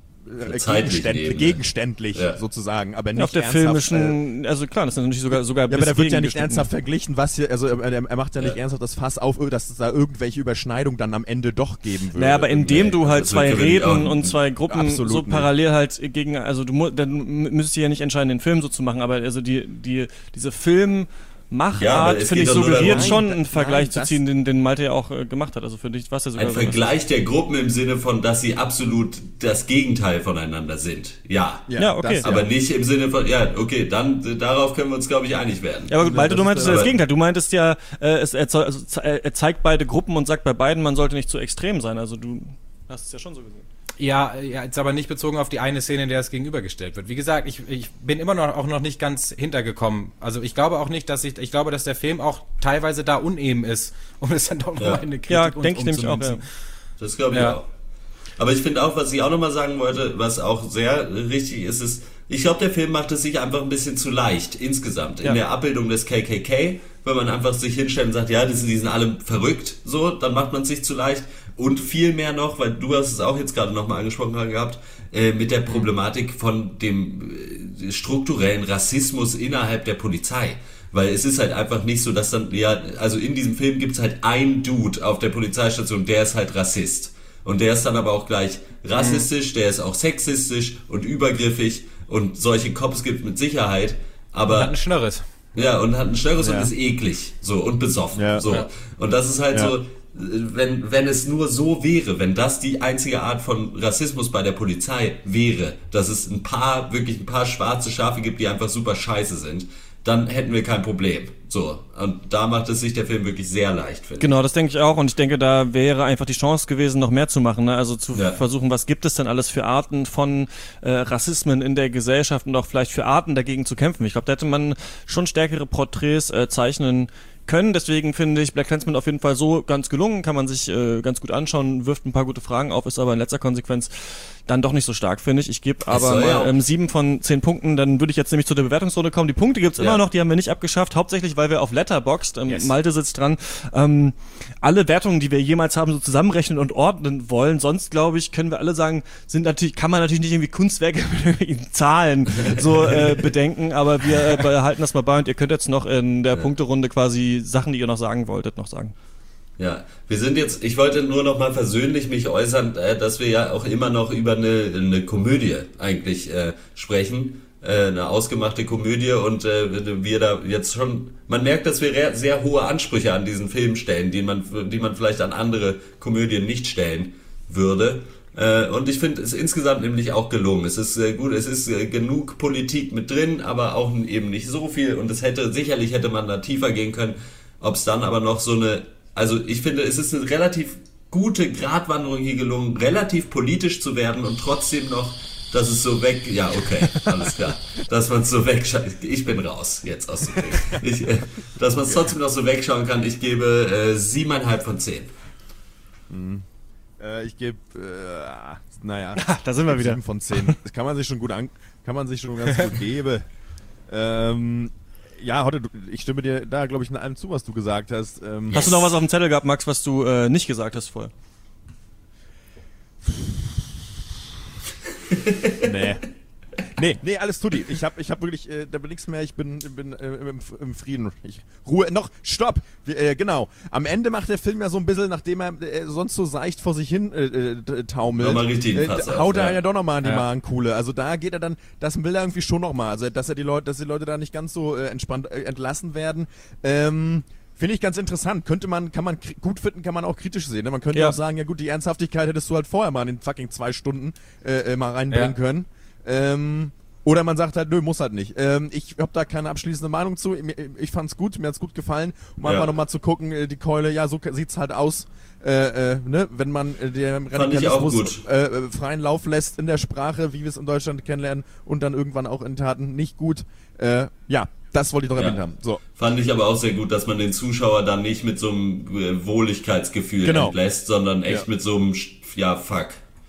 gegenständlich sozusagen, aber nicht auf der filmischen, also klar, das ist natürlich sogar ja, aber da wird ja nicht ernsthaft verglichen, was hier, also er macht ja nicht ernsthaft das Fass auf, dass es da irgendwelche Überschneidungen dann am Ende doch geben würde. Naja, aber indem du halt zwei Reden und zwei Gruppen so parallel halt gegen, also dann müsstest du ja nicht entscheiden, den Film so zu machen, aber also diese Machart, finde ich, suggeriert schon einen Vergleich zu ziehen, den Malte ja auch gemacht hat. Also für dich war es ja sogar ein Vergleich der Gruppen im Sinne von, dass sie absolut das Gegenteil voneinander sind. Ja, okay. Aber nicht im Sinne von, dann darauf können wir uns, glaube ich, einig werden. Ja, aber gut, Malte, du meintest ja das Gegenteil. Du meintest ja, er zeigt beide Gruppen und sagt bei beiden, man sollte nicht zu extrem sein. Also du hast es ja schon so gesehen. Ja, jetzt aber nicht bezogen auf die eine Szene, in der es gegenübergestellt wird. Wie gesagt, ich bin immer noch nicht ganz hintergekommen. Also ich glaube auch nicht, ich glaube, dass der Film auch teilweise da uneben ist, um es dann doch noch eine Kritik denke ich nämlich auch, ja. Das glaube ich auch. Aber ich finde auch, was ich auch nochmal sagen wollte, was auch sehr richtig ist, ich glaube, der Film macht es sich einfach ein bisschen zu leicht, insgesamt. In der Abbildung des KKK, wenn man einfach sich hinstellt und sagt, ja, die sind alle verrückt, so, dann macht man es sich zu leicht. Und viel mehr noch, weil du hast es auch jetzt gerade nochmal angesprochen gehabt, mit der Problematik von dem strukturellen Rassismus innerhalb der Polizei. Weil es ist halt einfach nicht so, dass dann, also in diesem Film gibt es halt einen Dude auf der Polizeistation, der ist halt Rassist. Und der ist dann aber auch gleich rassistisch, der ist auch sexistisch und übergriffig und solche Cops gibt es mit Sicherheit. Aber und hat ein Schnörres. Ja, und hat ein Schnörres und ist eklig, so, und besoffen, so. Ja. Und das ist halt so, wenn es nur so wäre, wenn das die einzige Art von Rassismus bei der Polizei wäre, dass es wirklich ein paar schwarze Schafe gibt, die einfach super scheiße sind, dann hätten wir kein Problem. So. Und da macht es sich der Film wirklich sehr leicht, finde ich. Genau, das denke ich auch. Und ich denke, da wäre einfach die Chance gewesen, noch mehr zu machen. Ne? Also zu versuchen, was gibt es denn alles für Arten von Rassismen in der Gesellschaft und auch vielleicht für Arten dagegen zu kämpfen. Ich glaube, da hätte man schon stärkere Porträts zeichnen können. Deswegen finde ich BlacKkKlansman auf jeden Fall so ganz gelungen, kann man sich ganz gut anschauen, wirft ein paar gute Fragen auf, ist aber in letzter Konsequenz dann doch nicht so stark, finde ich. Ich gebe aber mal 7 von 10 Punkten, dann würde ich jetzt nämlich zu der Bewertungsrunde kommen. Die Punkte gibt's immer noch, die haben wir nicht abgeschafft, hauptsächlich, weil wir auf Letterboxd, Malte sitzt dran, alle Wertungen, die wir jemals haben, so zusammenrechnen und ordnen wollen. Sonst, glaube ich, können wir alle sagen, kann man natürlich nicht irgendwie Kunstwerke mit irgendwelchen Zahlen so bedenken, aber wir behalten das mal bei und ihr könnt jetzt noch in der Punkterunde quasi Sachen, die ihr noch sagen wolltet, noch sagen. Ja, ich wollte nur noch mal versöhnlich mich äußern, dass wir ja auch immer noch über eine Komödie eigentlich sprechen, eine ausgemachte Komödie und wir da jetzt schon, man merkt, dass wir sehr hohe Ansprüche an diesen Film stellen, die man vielleicht an andere Komödien nicht stellen würde. Und ich finde es insgesamt nämlich auch gelungen. Es ist gut, es ist genug Politik mit drin, aber auch eben nicht so viel und sicherlich hätte man da tiefer gehen können, ob es dann aber noch also ich finde, es ist eine relativ gute Gratwanderung hier gelungen, relativ politisch zu werden und trotzdem noch, dass es so alles klar, dass man es so wegschaut. Ich bin raus jetzt aus dem Ding. Dass man es trotzdem noch so wegschauen kann. Ich gebe 7,5 von 10. Ich gebe, da sind wir wieder. 7 von 10. Das kann man sich schon ganz gut geben. Ja, Hotte, ich stimme dir da, glaube ich, in allem zu, was du gesagt hast. Hast du noch was auf dem Zettel gehabt, Max, was du nicht gesagt hast vorher? Nee, alles tutti. Ich hab wirklich, da bin nichts mehr, ich bin im Frieden. Stopp! Genau. Am Ende macht der Film ja so ein bisschen, nachdem er sonst so seicht vor sich hin taumelt, nochmal richtig haut er ja doch nochmal an die Magenkuhle. Also da geht er dann, das will er irgendwie schon nochmal, also dass die Leute da nicht ganz so entspannt entlassen werden. Finde ich ganz interessant. Kann man gut finden, kann man auch kritisch sehen. Ne? Man könnte auch sagen, ja gut, die Ernsthaftigkeit hättest du halt vorher mal in den fucking 2 Stunden mal reinbringen können. Oder man sagt halt, nö, muss halt nicht. Ich habe da keine abschließende Meinung zu. Ich fand's gut, mir hat's gut gefallen. Um einfach nochmal zu gucken, die Keule, ja, so sieht's halt aus. Ne? Wenn man dem Radikalismus freien Lauf lässt in der Sprache, wie wir es in Deutschland kennenlernen, und dann irgendwann auch in Taten nicht gut. Das wollte ich noch erwähnt haben. So. Fand ich aber auch sehr gut, dass man den Zuschauer dann nicht mit so einem Wohligkeitsgefühl entlässt, sondern echt mit so einem, fuck.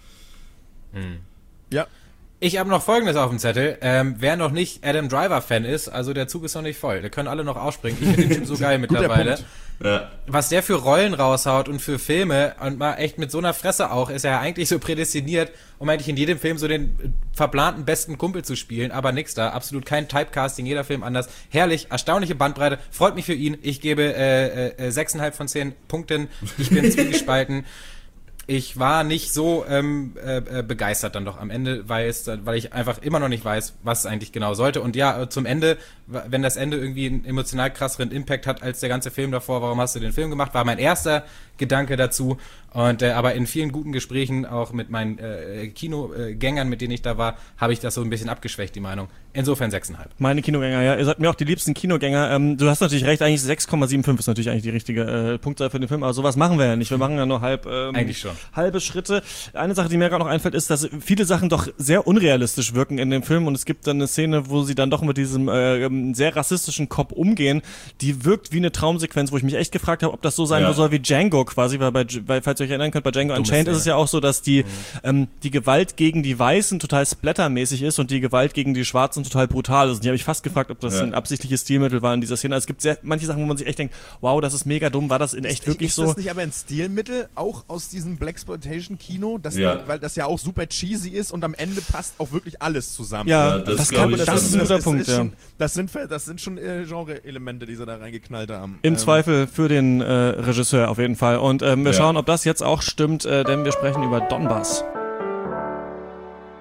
Ja. Ich habe noch Folgendes auf dem Zettel. Wer noch nicht Adam Driver-Fan ist, also der Zug ist noch nicht voll. Da können alle noch ausspringen. Ich finde den Typ so geil mittlerweile. Ja. Was der für Rollen raushaut und für Filme und mal echt mit so einer Fresse auch, ist er ja eigentlich so prädestiniert, um eigentlich in jedem Film so den verplanten besten Kumpel zu spielen. Aber nix da. Absolut kein Typecasting, jeder Film anders. Herrlich, erstaunliche Bandbreite. Freut mich für ihn. Ich gebe 6,5 von 10 Punkten. Ich bin zwiegespalten. Ich war nicht so begeistert dann doch am Ende, weil ich einfach immer noch nicht weiß, was es eigentlich genau sollte. Und ja, zum Ende, wenn das Ende irgendwie einen emotional krasseren Impact hat als der ganze Film davor, warum hast du den Film gemacht, war mein erster Gedanke dazu. Und aber in vielen guten Gesprächen, auch mit meinen Kinogängern, mit denen ich da war, habe ich das so ein bisschen abgeschwächt, die Meinung. Insofern 6,5. Meine Kinogänger, ja. Ihr seid mir auch die liebsten Kinogänger. Du hast natürlich recht, eigentlich 6,75 ist natürlich eigentlich die richtige Punktzahl für den Film, aber sowas machen wir ja nicht. Wir machen ja nur eigentlich schon. Halbe Schritte. Eine Sache, die mir gerade noch einfällt, ist, dass viele Sachen doch sehr unrealistisch wirken in dem Film und es gibt dann eine Szene, wo sie dann doch mit diesem sehr rassistischen Cop umgehen, die wirkt wie eine Traumsequenz, wo ich mich echt gefragt habe, ob das so sein soll wie Django quasi, weil falls ihr euch erinnern könnt, bei Django Unchained ist es ja auch so, dass die Gewalt gegen die Weißen total splattermäßig ist und die Gewalt gegen die Schwarzen total brutal ist. Und die habe ich fast gefragt, ob das ein absichtliches Stilmittel war in dieser Szene. Also es gibt manche Sachen, wo man sich echt denkt, wow, das ist mega dumm, war das in echt wirklich so? Ist das nicht aber ein Stilmittel, auch aus diesem Blaxploitation-Kino, weil das ja auch super cheesy ist und am Ende passt auch wirklich alles zusammen. Ja, das ist ein guter Punkt. Das sind schon Genre-Elemente, die sie da reingeknallt haben. Im Zweifel für den Regisseur auf jeden Fall. Und wir schauen, ob das jetzt auch stimmt, denn wir sprechen über Donbass.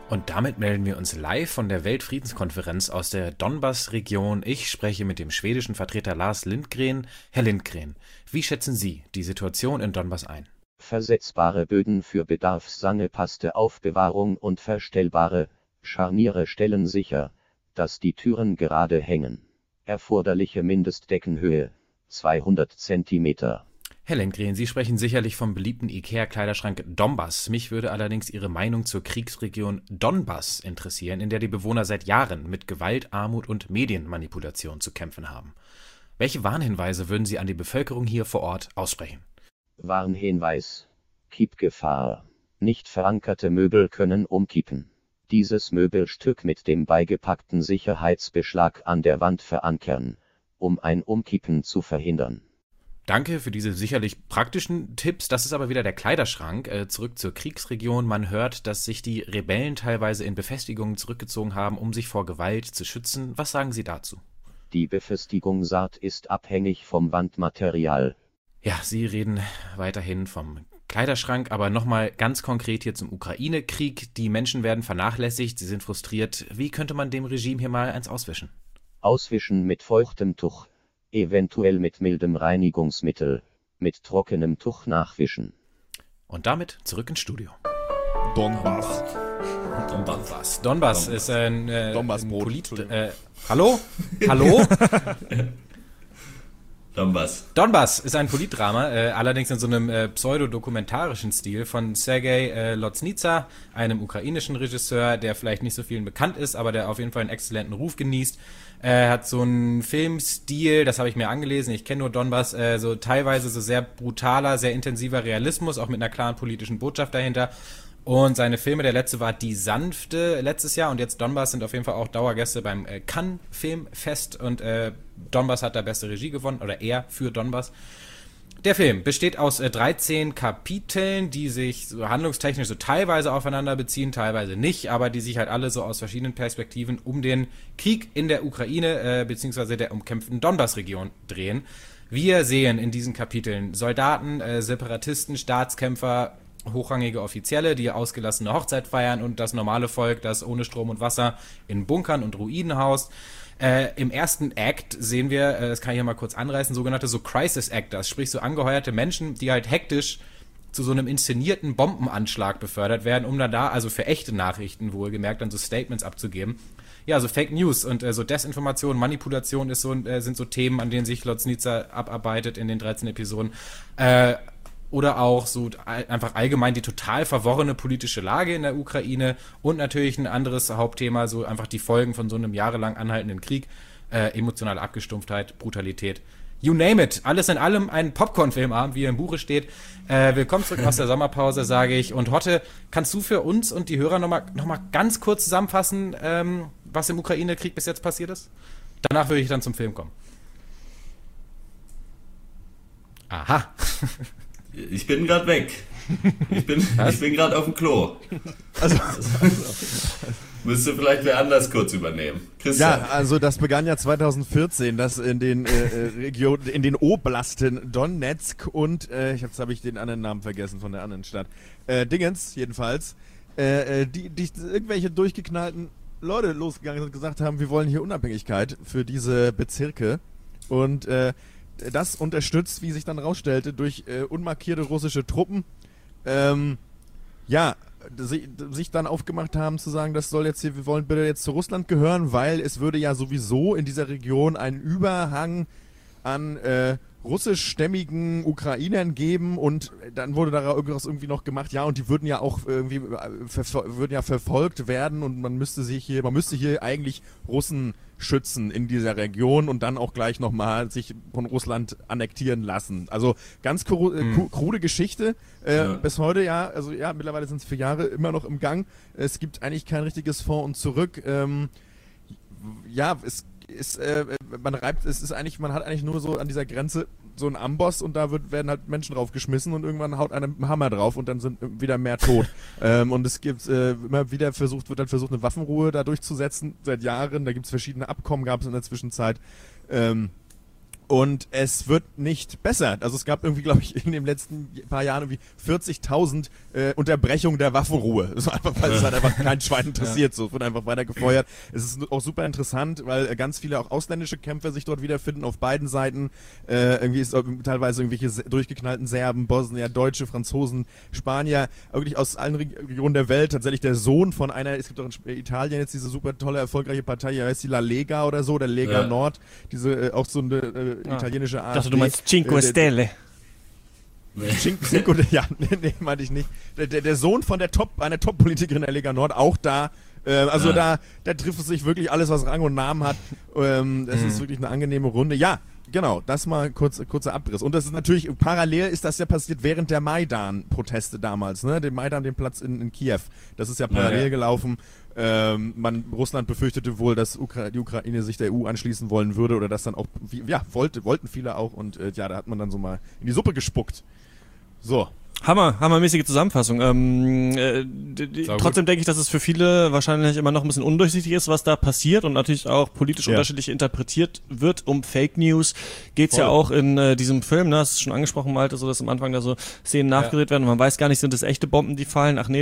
Und damit melden wir uns live von der Weltfriedenskonferenz aus der Donbass-Region. Ich spreche mit dem schwedischen Vertreter Lars Lindgren. Herr Lindgren, wie schätzen Sie die Situation in Donbass ein? Versetzbare Böden für bedarfsangepasste Aufbewahrung und verstellbare Scharniere stellen sicher, dass die Türen gerade hängen. Erforderliche Mindestdeckenhöhe 200 Zentimeter. Herr Lindgren, Sie sprechen sicherlich vom beliebten IKEA-Kleiderschrank Donbass. Mich würde allerdings Ihre Meinung zur Kriegsregion Donbass interessieren, in der die Bewohner seit Jahren mit Gewalt, Armut und Medienmanipulation zu kämpfen haben. Welche Warnhinweise würden Sie an die Bevölkerung hier vor Ort aussprechen? Warnhinweis. Kippgefahr. Nicht verankerte Möbel können umkippen. Dieses Möbelstück mit dem beigepackten Sicherheitsbeschlag an der Wand verankern, um ein Umkippen zu verhindern. Danke für diese sicherlich praktischen Tipps. Das ist aber wieder der Kleiderschrank. Zurück zur Kriegsregion. Man hört, dass sich die Rebellen teilweise in Befestigungen zurückgezogen haben, um sich vor Gewalt zu schützen. Was sagen Sie dazu? Die Befestigungsart ist abhängig vom Wandmaterial. Ja, Sie reden weiterhin vom Kleiderschrank, aber nochmal ganz konkret hier zum Ukraine-Krieg. Die Menschen werden vernachlässigt, sie sind frustriert. Wie könnte man dem Regime hier mal eins auswischen? Auswischen mit feuchtem Tuch. Eventuell mit mildem Reinigungsmittel, mit trockenem Tuch nachwischen. Und damit zurück ins Studio. Donbass. Donbass ist ein Donbassbrot. Hallo? Hallo? Donbass ist ein Politdrama, allerdings in so einem pseudodokumentarischen Stil von Sergei Loznica, einem ukrainischen Regisseur, der vielleicht nicht so vielen bekannt ist, aber der auf jeden Fall einen exzellenten Ruf genießt. Er hat so einen Filmstil, das habe ich mir angelesen, ich kenne nur Donbass, so teilweise so sehr brutaler, sehr intensiver Realismus, auch mit einer klaren politischen Botschaft dahinter. Und seine Filme, der letzte war Die Sanfte letztes Jahr und jetzt Donbass sind auf jeden Fall auch Dauergäste beim Cannes Filmfest und Donbass hat da beste Regie gewonnen, oder er für Donbass. Der Film besteht aus 13 Kapiteln, die sich so handlungstechnisch so teilweise aufeinander beziehen, teilweise nicht, aber die sich halt alle so aus verschiedenen Perspektiven um den Krieg in der Ukraine beziehungsweise der umkämpften Donbass-Region drehen. Wir sehen in diesen Kapiteln Soldaten, Separatisten, Staatskämpfer, hochrangige Offizielle, die ausgelassene Hochzeit feiern und das normale Volk, das ohne Strom und Wasser in Bunkern und Ruinen haust. Im ersten Act sehen wir, das kann ich ja mal kurz anreißen, sogenannte so Crisis Actors, sprich so angeheuerte Menschen, die halt hektisch zu so einem inszenierten Bombenanschlag befördert werden, um dann da, also für echte Nachrichten wohlgemerkt, dann so Statements abzugeben. Ja, so Fake News und so Desinformation, Manipulation sind so Themen, an denen sich Loznica abarbeitet in den 13 Episoden. Oder auch so einfach allgemein die total verworrene politische Lage in der Ukraine und natürlich ein anderes Hauptthema, so einfach die Folgen von so einem jahrelang anhaltenden Krieg, emotionale Abgestumpftheit, Brutalität. You name it. Alles in allem ein Popcorn-Filmabend, wie er im Buche steht. Willkommen zurück aus der Sommerpause, sage ich. Und Hotte, kannst du für uns und die Hörer noch mal ganz kurz zusammenfassen, was im Ukraine-Krieg bis jetzt passiert ist? Danach würde ich dann zum Film kommen. Aha. Ich bin gerade weg. Ich bin gerade auf dem Klo. Also, Müsste vielleicht wer anders kurz übernehmen. Christian. ja, also das begann ja 2014, dass in den Regionen, in den Oblasten Donetsk und, jetzt habe ich den anderen Namen vergessen von der anderen Stadt, Dingens jedenfalls, die irgendwelche durchgeknallten Leute losgegangen sind und gesagt haben, wir wollen hier Unabhängigkeit für diese Bezirke und das unterstützt, wie sich dann rausstellte, durch unmarkierte russische Truppen, sich dann aufgemacht haben zu sagen, das soll jetzt hier, wir wollen bitte jetzt zu Russland gehören, weil es würde ja sowieso in dieser Region einen Überhang an russischstämmigen Ukrainern geben und dann wurde da irgendwas irgendwie noch gemacht, ja, und die würden ja auch irgendwie verfolgt werden und man müsste hier eigentlich Russen schützen in dieser Region und dann auch gleich nochmal sich von Russland annektieren lassen. Also ganz krude Geschichte. Bis heute mittlerweile sind es 4 Jahre immer noch im Gang. Es gibt eigentlich kein richtiges Vor und Zurück. Man hat eigentlich nur so an dieser Grenze so einen Amboss und da werden halt Menschen draufgeschmissen und irgendwann haut einer mit einem Hammer drauf und dann sind wieder mehr tot. Und es gibt immer wieder versucht, eine Waffenruhe da durchzusetzen seit Jahren. Da gibt es verschiedene Abkommen, gab es in der Zwischenzeit. Und es wird nicht besser. Also es gab irgendwie, glaube ich, in den letzten paar Jahren irgendwie 40.000 Unterbrechungen der Waffenruhe. Das war einfach, weil es halt einfach kein Schwein interessiert. So, es wird einfach weiter gefeuert. Es ist auch super interessant, weil ganz viele auch ausländische Kämpfer sich dort wiederfinden auf beiden Seiten. Irgendwie ist teilweise irgendwelche durchgeknallten Serben, Bosnier, Deutsche, Franzosen, Spanier, wirklich aus allen Regionen der Welt. Tatsächlich der Sohn von einer, es gibt auch in Italien jetzt diese super tolle, erfolgreiche Partei, die heißt die La Lega oder so, der Lega Nord, diese auch so eine italienische Art. Ich dachte, du meinst Cinque Stelle. Cinco, ja, nee, meinte ich nicht. Der Sohn von einer Top-Politikerin der Lega Nord, auch da. Da trifft es sich wirklich alles, was Rang und Namen hat. Es ist wirklich eine angenehme Runde. Ja, genau, das mal kurzer Abriss. Und das ist natürlich, parallel ist das ja passiert während der Maidan-Proteste damals, ne? Den Maidan, den Platz in Kiew. Das ist ja parallel gelaufen. Russland befürchtete wohl, dass die Ukraine sich der EU anschließen wollen würde oder das dann auch, wollten viele auch und da hat man dann so mal in die Suppe gespuckt. So. Hammermäßige Zusammenfassung. Trotzdem denke ich, dass es für viele wahrscheinlich immer noch ein bisschen undurchsichtig ist, was da passiert und natürlich auch politisch unterschiedlich interpretiert wird. Um Fake News geht's ja auch in diesem Film, ne? Hast du schon angesprochen, Malte, so dass am Anfang da so Szenen nachgedreht werden und man weiß gar nicht, sind das echte Bomben, die fallen? Ach nee,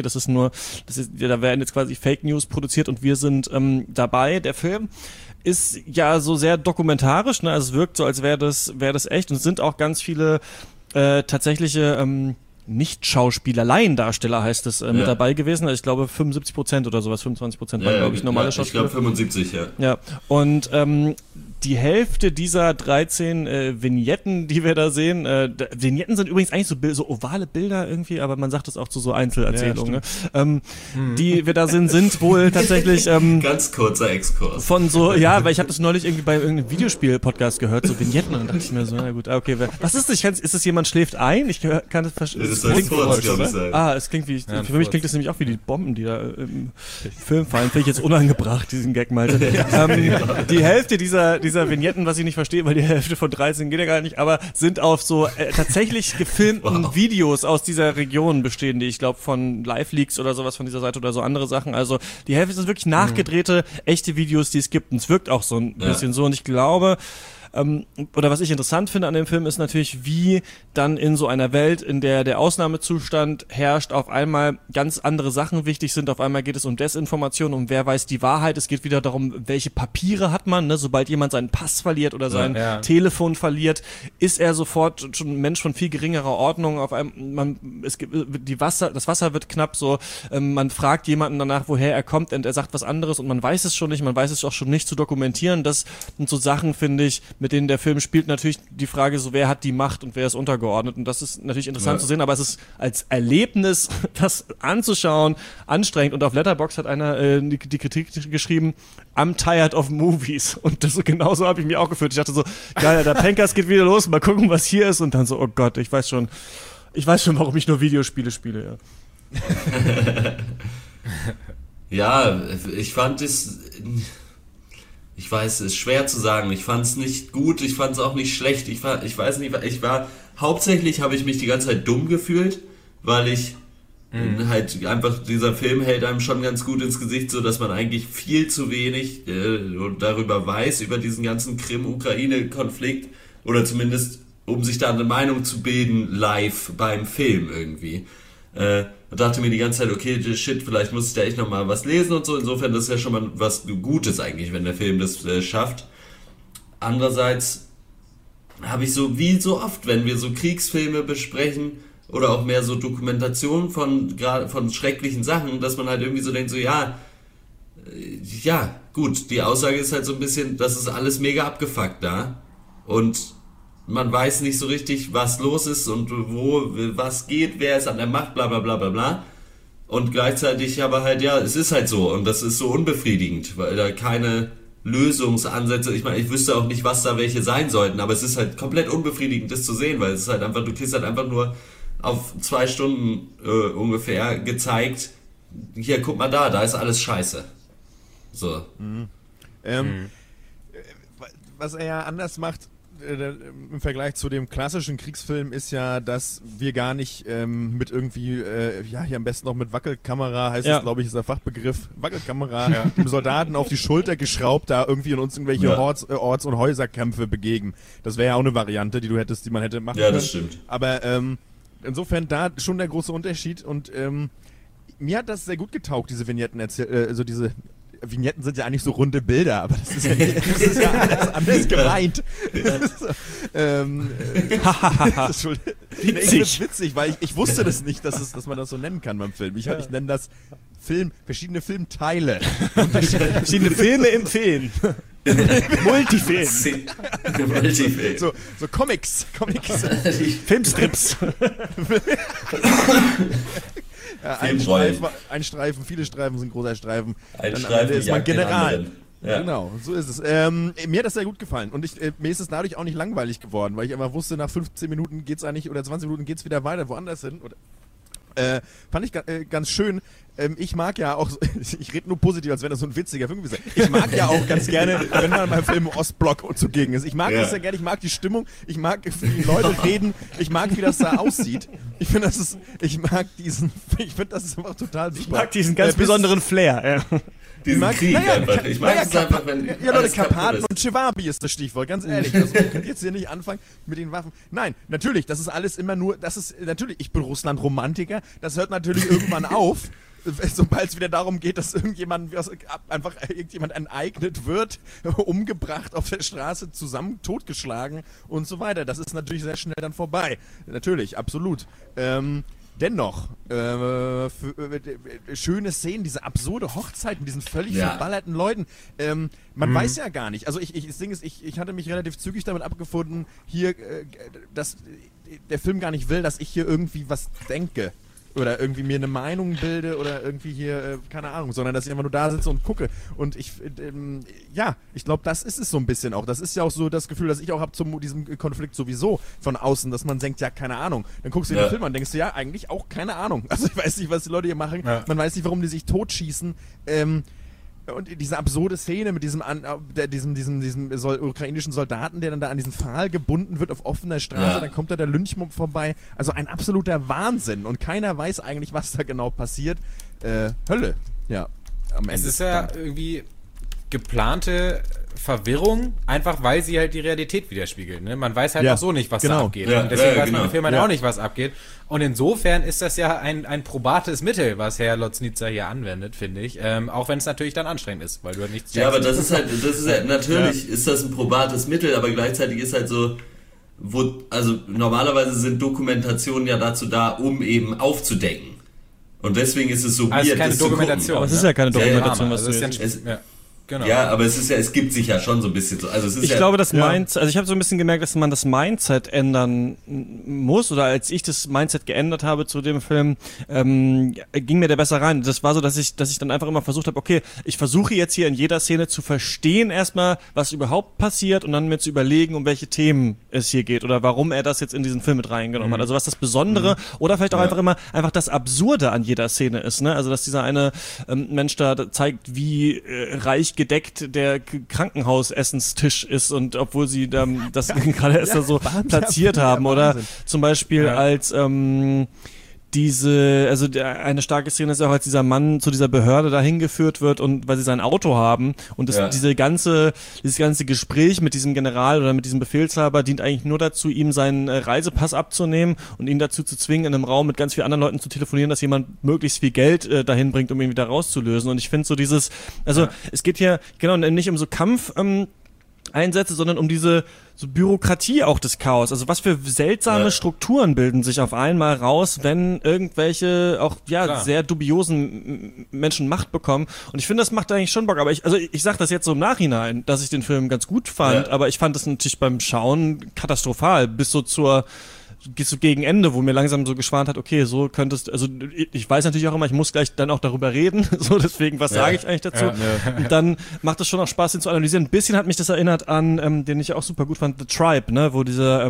da werden jetzt quasi Fake News produziert und wir sind dabei. Der Film ist ja so sehr dokumentarisch, ne? Also es wirkt so, als wäre das echt und es sind auch ganz viele tatsächliche Nicht-Schauspieler, Laiendarsteller heißt es, mit dabei gewesen. Also ich glaube 75% oder sowas, 25% waren, glaube ich, normale Schauspieler. Ich glaube 75, ja. Ja, und die Hälfte dieser 13 Vignetten, die wir da sehen, Vignetten sind übrigens eigentlich so ovale Bilder irgendwie, aber man sagt das auch zu so Einzelerzählungen, die wir da sehen, sind wohl tatsächlich ganz kurzer Exkurs. Von so, ja, weil ich habe das neulich irgendwie bei irgendeinem Videospiel-Podcast gehört, so Vignetten, und dann dachte ich mir so, na gut, okay, was ist das? Ist das jemand schläft ein? Ich kann das verstehen. Das klingt Furz, glaube ich. Es klingt wie, für mich klingt das nämlich auch wie die Bomben, die da im Film fallen. Finde ich jetzt unangebracht, diesen Gag, Malte. Die Hälfte dieser Vignetten, was ich nicht verstehe, weil die Hälfte von 13 geht ja gar nicht, aber sind auf so tatsächlich gefilmten Videos aus dieser Region bestehen, die ich glaube von Live-Leaks oder sowas von dieser Seite oder so andere Sachen. Also die Hälfte sind wirklich nachgedrehte, echte Videos, die es gibt. Und es wirkt auch so ein bisschen so. Und ich glaube, oder was ich interessant finde an dem Film ist natürlich, wie dann in so einer Welt, in der der Ausnahmezustand herrscht, auf einmal ganz andere Sachen wichtig sind. Auf einmal geht es um Desinformation, um wer weiß die Wahrheit. Es geht wieder darum, welche Papiere hat man, ne? Sobald jemand seinen Pass verliert oder sein Telefon verliert, ist er sofort schon ein Mensch von viel geringerer Ordnung. Auf einmal, das Wasser wird knapp, so, man fragt jemanden danach, woher er kommt, und er sagt was anderes und man weiß es schon nicht, man weiß es auch schon nicht zu dokumentieren. Das sind so Sachen, finde ich, mit denen der Film spielt, natürlich die Frage so, wer hat die Macht und wer ist untergeordnet, und das ist natürlich interessant zu sehen, aber es ist als Erlebnis, das anzuschauen, anstrengend, und auf Letterboxd hat einer die Kritik geschrieben, I'm tired of movies, und das genauso habe ich mich auch gefühlt. Ich dachte so, geil, der Pencast geht wieder los, mal gucken, was hier ist, und dann so, oh Gott, ich weiß schon, warum ich nur Videospiele spiele, Ja, ich fand es... Ich weiß, es ist schwer zu sagen. Ich fand es nicht gut, ich fand es auch nicht schlecht. Hauptsächlich habe ich mich die ganze Zeit dumm gefühlt, weil ich halt einfach, dieser Film hält einem schon ganz gut ins Gesicht, so dass man eigentlich viel zu wenig darüber weiß, über diesen ganzen Krim-Ukraine-Konflikt, oder zumindest, um sich da eine Meinung zu bilden, live beim Film irgendwie. Und dachte mir die ganze Zeit, okay, shit, vielleicht muss ich da echt nochmal was lesen und so. Insofern, das ist ja schon mal was Gutes eigentlich, wenn der Film das schafft. Andererseits habe ich so, wie so oft, wenn wir so Kriegsfilme besprechen oder auch mehr so Dokumentationen von schrecklichen Sachen, dass man halt irgendwie so denkt, so ja, gut, die Aussage ist halt so ein bisschen, das ist alles mega abgefuckt da. Und man weiß nicht so richtig, was los ist und was geht, wer ist an der Macht, bla bla bla bla bla. Und gleichzeitig aber halt, es ist halt so, und das ist so unbefriedigend, weil da keine Lösungsansätze, ich meine, ich wüsste auch nicht, was da welche sein sollten, aber es ist halt komplett unbefriedigend, das zu sehen, weil es ist halt einfach, du kriegst halt einfach nur auf 2 Stunden ungefähr gezeigt, hier, guck mal da ist alles scheiße. So. Was er ja anders macht, im Vergleich zu dem klassischen Kriegsfilm ist ja, dass wir gar nicht mit irgendwie, hier am besten noch mit Wackelkamera, heißt das, glaube ich, ist der Fachbegriff, Wackelkamera, dem Soldaten auf die Schulter geschraubt, da irgendwie in uns irgendwelche Orts- und Häuserkämpfe begeben. Das wäre ja auch eine Variante, die man hätte machen können. Ja, das stimmt. Aber insofern da schon der große Unterschied und mir hat das sehr gut getaugt, diese Vignetten, diese Vignetten sind ja eigentlich so runde Bilder, aber das ist ja alles anders gemeint. Ich find's witzig, weil ich wusste das nicht, dass man das so nennen kann beim Film. Ich nenne das verschiedene Filmteile. Verschiedene Filme im Film. Multifilm. So Comics. Filmstrips. Ein Streifen, viele Streifen sind großer Streifen. Ein Streifen ist man General. Ja. Genau, so ist es. Mir hat das sehr gut gefallen und mir ist es dadurch auch nicht langweilig geworden, weil ich einfach wusste, nach 15 Minuten geht's eigentlich oder 20 Minuten geht's wieder weiter woanders hin. Fand ich ganz schön. Ich mag ja auch, ich rede nur positiv, als wenn das so ein witziger Film ist. Ich mag ja auch ganz gerne, wenn man beim Film Ostblock zugegen ist. Ich mag das ja gerne, ich mag die Stimmung, ich mag, wie die Leute reden, ich mag, wie das da aussieht. Ich finde, das ist einfach total super. Ich mag diesen ganz besonderen Flair, Diesen Krieg einfach. Ich mag es einfach, wenn Leute, Karpaten und Chewabi ist das Stichwort, ganz ehrlich. Also, man kann jetzt hier nicht anfangen mit den Waffen. Nein, natürlich, das ist alles immer nur, natürlich, ich bin Russland-Romantiker, das hört natürlich irgendwann auf, sobald es wieder darum geht, dass irgendjemand enteignet wird, umgebracht auf der Straße, totgeschlagen und so weiter. Das ist natürlich sehr schnell dann vorbei. Natürlich, absolut. Dennoch, schöne Szenen, diese absurde Hochzeit mit diesen völlig verballerten Leuten. Man weiß ja gar nicht. Also ich hatte mich relativ zügig damit abgefunden, hier, dass der Film gar nicht will, dass ich hier irgendwie was denke. Oder irgendwie mir eine Meinung bilde oder irgendwie hier, keine Ahnung, sondern dass ich einfach nur da sitze und gucke. Und ich glaube, das ist es so ein bisschen auch. Das ist ja auch so das Gefühl, das ich auch habe zu diesem Konflikt sowieso von außen, dass man denkt, ja, keine Ahnung. Dann guckst du den Film an und denkst du, ja, eigentlich auch keine Ahnung. Also ich weiß nicht, was die Leute hier machen. Ja. Man weiß nicht, warum die sich totschießen. Und diese absurde Szene mit diesem ukrainischen Soldaten, der dann da an diesen Pfahl gebunden wird auf offener Straße, dann kommt da der Lynchmob vorbei. Also ein absoluter Wahnsinn und keiner weiß eigentlich, was da genau passiert. Hölle, ja. Am Ende. Es ist ja irgendwie geplante Verwirrung, einfach weil sie halt die Realität widerspiegelt. Ne? Man weiß halt auch so nicht, was da abgeht. Und deswegen weiß man im Film halt auch nicht, was abgeht. Und insofern ist das ja ein probates Mittel, was Herr Lotznitzer hier anwendet, finde ich. Auch wenn es natürlich dann anstrengend ist, weil du halt nichts checkst. Ja, aber das ist halt natürlich ist das ein probates Mittel, aber gleichzeitig ist halt so, also normalerweise sind Dokumentationen ja dazu da, um eben aufzudecken. Und deswegen ist es so weird, ist keine Dokumentation. Aber es ist ja keine Dokumentation, was du Genau. Ja, aber es gibt sich ja schon so ein bisschen so. Also ich glaube, das Mindset, also ich habe so ein bisschen gemerkt, dass man das Mindset ändern muss, oder als ich das Mindset geändert habe zu dem Film, ging mir der besser rein. Das war so, dass ich dann einfach immer versucht habe, okay, ich versuche jetzt hier in jeder Szene zu verstehen erstmal, was überhaupt passiert und dann mir zu überlegen, um welche Themen es hier geht oder warum er das jetzt in diesen Film mit reingenommen hat. Also was das Besondere oder vielleicht auch einfach das Absurde an jeder Szene ist, ne? Also dass dieser eine Mensch da zeigt, wie reich gedeckt der Krankenhausessenstisch ist und obwohl sie das gerade erst da so platziert haben oder zum Beispiel als eine starke Szene ist auch, als dieser Mann zu dieser Behörde dahin geführt wird und weil sie sein Auto haben und dieses ganze Gespräch mit diesem General oder mit diesem Befehlshaber dient eigentlich nur dazu, ihm seinen Reisepass abzunehmen und ihn dazu zu zwingen, in einem Raum mit ganz vielen anderen Leuten zu telefonieren, dass jemand möglichst viel Geld dahin bringt, um ihn wieder rauszulösen. Und ich finde so es geht hier genau nicht um so Kampfeinsätze, sondern um diese so Bürokratie auch des Chaos. Also was für seltsame Strukturen bilden sich auf einmal raus, wenn irgendwelche auch sehr dubiosen Menschen Macht bekommen. Und ich finde, das macht eigentlich schon Bock. Aber ich sage das jetzt so im Nachhinein, dass ich den Film ganz gut fand, aber ich fand das natürlich beim Schauen katastrophal, bis so zur so gegen Ende, wo mir langsam so geschwant hat, okay, so könntest, also ich weiß natürlich auch immer, ich muss gleich dann auch darüber reden, so deswegen, was sage ich eigentlich dazu? Und dann macht es schon auch Spaß, den zu analysieren. Ein bisschen hat mich das erinnert an, den ich auch super gut fand, The Tribe, ne, wo diese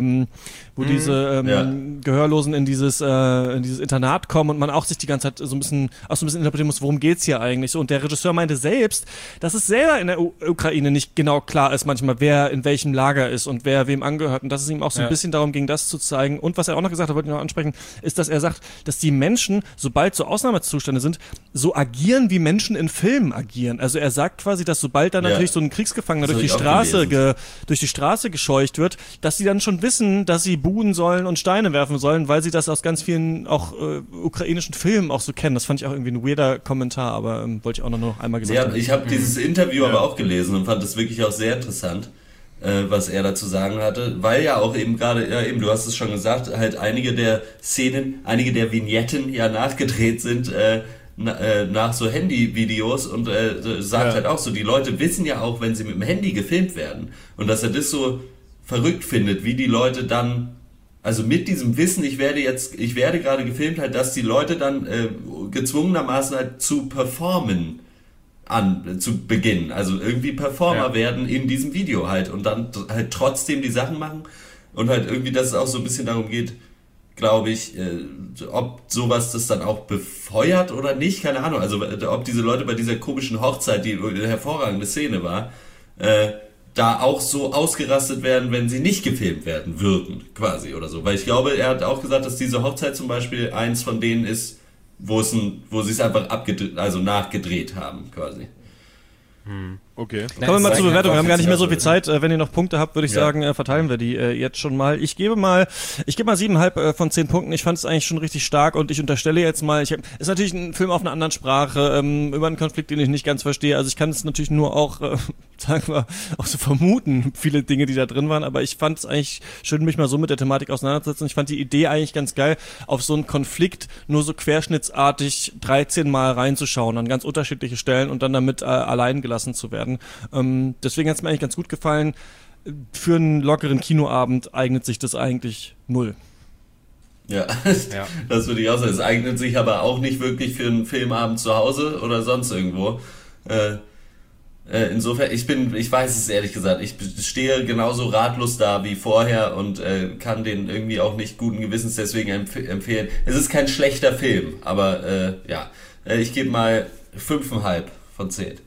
Gehörlosen in dieses Internat kommen und man auch sich die ganze Zeit so ein bisschen interpretieren muss, worum geht's hier eigentlich so. Und der Regisseur meinte selbst, dass es selber in der Ukraine nicht genau klar ist manchmal, wer in welchem Lager ist und wer wem angehört und dass es ihm auch so ein bisschen darum ging, das zu zeigen. Und was er auch noch gesagt hat, wollte ich noch ansprechen, ist, dass er sagt, dass die Menschen, sobald so Ausnahmezustände sind, so agieren, wie Menschen in Filmen agieren. Also er sagt quasi, dass sobald dann natürlich so ein Kriegsgefangener durch die Straße gescheucht wird, dass sie dann schon wissen, dass sie buhen sollen und Steine werfen sollen, weil sie das aus ganz vielen auch ukrainischen Filmen auch so kennen. Das fand ich auch irgendwie ein weirder Kommentar, aber wollte ich auch noch einmal gesagt haben. Ich habe dieses Interview aber auch gelesen und fand das wirklich auch sehr interessant, was er dazu sagen hatte, weil ja auch eben gerade, du hast es schon gesagt, halt einige der Vignetten ja nachgedreht sind nach so Handyvideos und sagt halt auch so, die Leute wissen ja auch, wenn sie mit dem Handy gefilmt werden und dass er das so verrückt findet, wie die Leute dann, also mit diesem Wissen, ich werde gerade gefilmt, halt, dass die Leute dann gezwungenermaßen halt zu performen zu beginnen, also irgendwie Performer werden in diesem Video halt und dann halt trotzdem die Sachen machen und halt irgendwie, dass es auch so ein bisschen darum geht, glaube ich, ob sowas das dann auch befeuert oder nicht, keine Ahnung, also ob diese Leute bei dieser komischen Hochzeit, die eine hervorragende Szene war, da auch so ausgerastet werden, wenn sie nicht gefilmt werden würden, quasi oder so, weil ich glaube, er hat auch gesagt, dass diese Hochzeit zum Beispiel eins von denen ist, wo sie es einfach nachgedreht haben, quasi. Okay. Kommen wir mal zur Bewertung. Wir haben gar nicht mehr so viel Zeit. Wenn ihr noch Punkte habt, würde ich sagen, verteilen wir die jetzt schon mal. Ich gebe mal 7,5 von 10 Punkten. Ich fand es eigentlich schon richtig stark und ich unterstelle jetzt mal, ist natürlich ein Film auf einer anderen Sprache, über einen Konflikt, den ich nicht ganz verstehe. Also ich kann es natürlich nur auch, sagen wir, auch so vermuten, viele Dinge, die da drin waren, aber ich fand es eigentlich schön, mich mal so mit der Thematik auseinanderzusetzen. Ich fand die Idee eigentlich ganz geil, auf so einen Konflikt nur so querschnittsartig 13 Mal reinzuschauen, an ganz unterschiedliche Stellen und dann damit allein gelassen zu werden. Deswegen hat es mir eigentlich ganz gut gefallen. Für einen lockeren Kinoabend eignet sich das eigentlich null. Ja, das würde ich auch sagen. Es eignet sich aber auch nicht wirklich für einen Filmabend zu Hause oder sonst irgendwo. Insofern, ich weiß es ehrlich gesagt, ich stehe genauso ratlos da wie vorher und kann den irgendwie auch nicht guten Gewissens deswegen empfehlen. Es ist kein schlechter Film, aber ich gebe mal 5,5 von 10.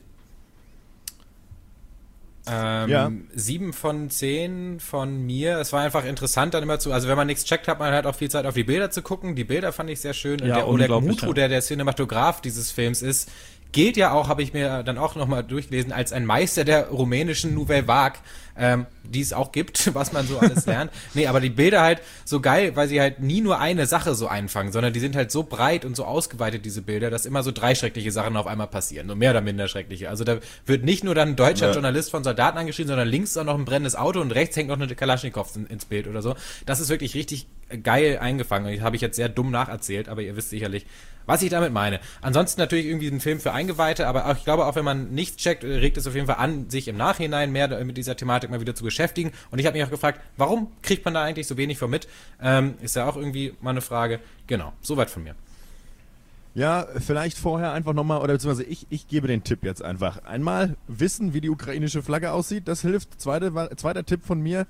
7 von 10 von mir. Es war einfach interessant dann immer also wenn man nichts checkt, hat man halt auch viel Zeit auf die Bilder zu gucken. Die Bilder fand ich sehr schön. Und der Oleg Mutu, der Cinematograf dieses Films ist, gilt ja auch, habe ich mir dann auch nochmal durchgelesen, als ein Meister der rumänischen Nouvelle Vague, die es auch gibt, was man so alles lernt. Nee, aber die Bilder halt so geil, weil sie halt nie nur eine Sache so einfangen, sondern die sind halt so breit und so ausgeweitet, diese Bilder, dass immer so 3 schreckliche Sachen auf einmal passieren, nur mehr oder minder schreckliche. Also da wird nicht nur dann ein deutscher Journalist von Soldaten angeschrien, sondern links auch noch ein brennendes Auto und rechts hängt noch eine Kalaschnikow ins Bild oder so. Das ist wirklich richtig geil eingefangen. Das habe ich jetzt sehr dumm nacherzählt, aber ihr wisst sicherlich, was ich damit meine. Ansonsten natürlich irgendwie ein Film für Eingeweihte, aber auch, ich glaube, auch wenn man nichts checkt, regt es auf jeden Fall an, sich im Nachhinein mehr mit dieser Thematik mal wieder zu beschäftigen. Und ich habe mich auch gefragt, warum kriegt man da eigentlich so wenig von mit? Ist ja auch irgendwie mal eine Frage. Genau, soweit von mir. Ja, vielleicht vorher einfach nochmal, oder beziehungsweise ich gebe den Tipp jetzt einfach. Einmal wissen, wie die ukrainische Flagge aussieht, das hilft. Zweiter Tipp von mir,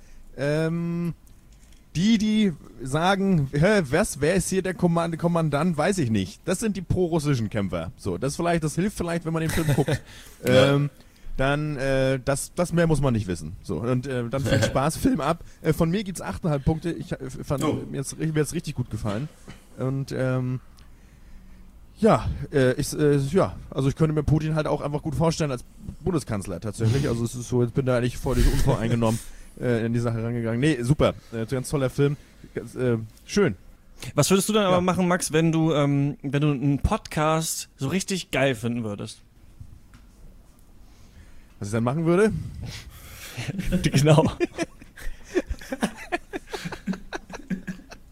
die sagen, wer ist hier der Kommandant, weiß ich nicht. Das sind die pro-russischen Kämpfer. So, das hilft vielleicht, wenn man den Film guckt. Dann, das mehr muss man nicht wissen. So, und dann viel Spaß, Film ab. Von mir gibt's 8,5 Punkte. Ich fand mir jetzt richtig gut gefallen. Und also ich könnte mir Putin halt auch einfach gut vorstellen als Bundeskanzler tatsächlich. Also es ist so, jetzt bin da eigentlich völlig unvoreingenommen in die Sache rangegangen. Nee, super. Ganz toller Film. Ganz, schön. Was würdest du dann aber machen, Max, wenn du einen Podcast so richtig geil finden würdest? Was ich dann machen würde? Genau.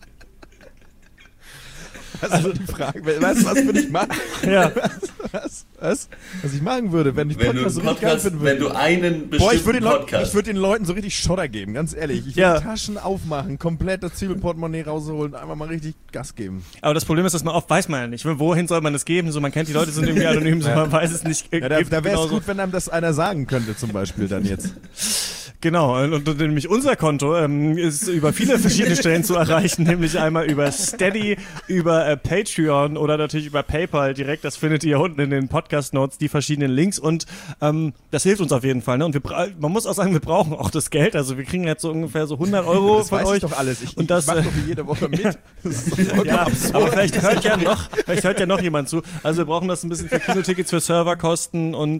Also die Frage, weißt du, was würde ich machen? Ja. Was? Was ich machen würde, wenn ich Podcast so richtig geil finden würde. Wenn du einen bestimmten ich würde den Leuten so richtig Schotter geben, ganz ehrlich. Ich würde Taschen aufmachen, komplett das Zwiebelportemonnaie rausholen, einfach mal richtig Gas geben. Aber das Problem ist, dass man oft weiß man ja nicht. Wohin soll man das geben? So, man kennt die Leute, sind irgendwie anonym, so man weiß es nicht. Ja, da wäre es gut, wenn einem das einer sagen könnte, zum Beispiel dann jetzt. Genau, und nämlich unser Konto ist über viele verschiedene Stellen zu erreichen, nämlich einmal über Steady, über Patreon oder natürlich über PayPal direkt. Das findet ihr unten in den Podcast-Notes, die verschiedenen Links und das hilft uns auf jeden Fall. Ne? Und man muss auch sagen, wir brauchen auch das Geld. Also wir kriegen jetzt so ungefähr so 100 Euro das von weiß euch. Ich doch alles. Ich und das mache doch jede Woche mit. Das ist doch ja, aber vielleicht hört ja noch jemand zu. Also wir brauchen das ein bisschen für Kinotickets, für Serverkosten und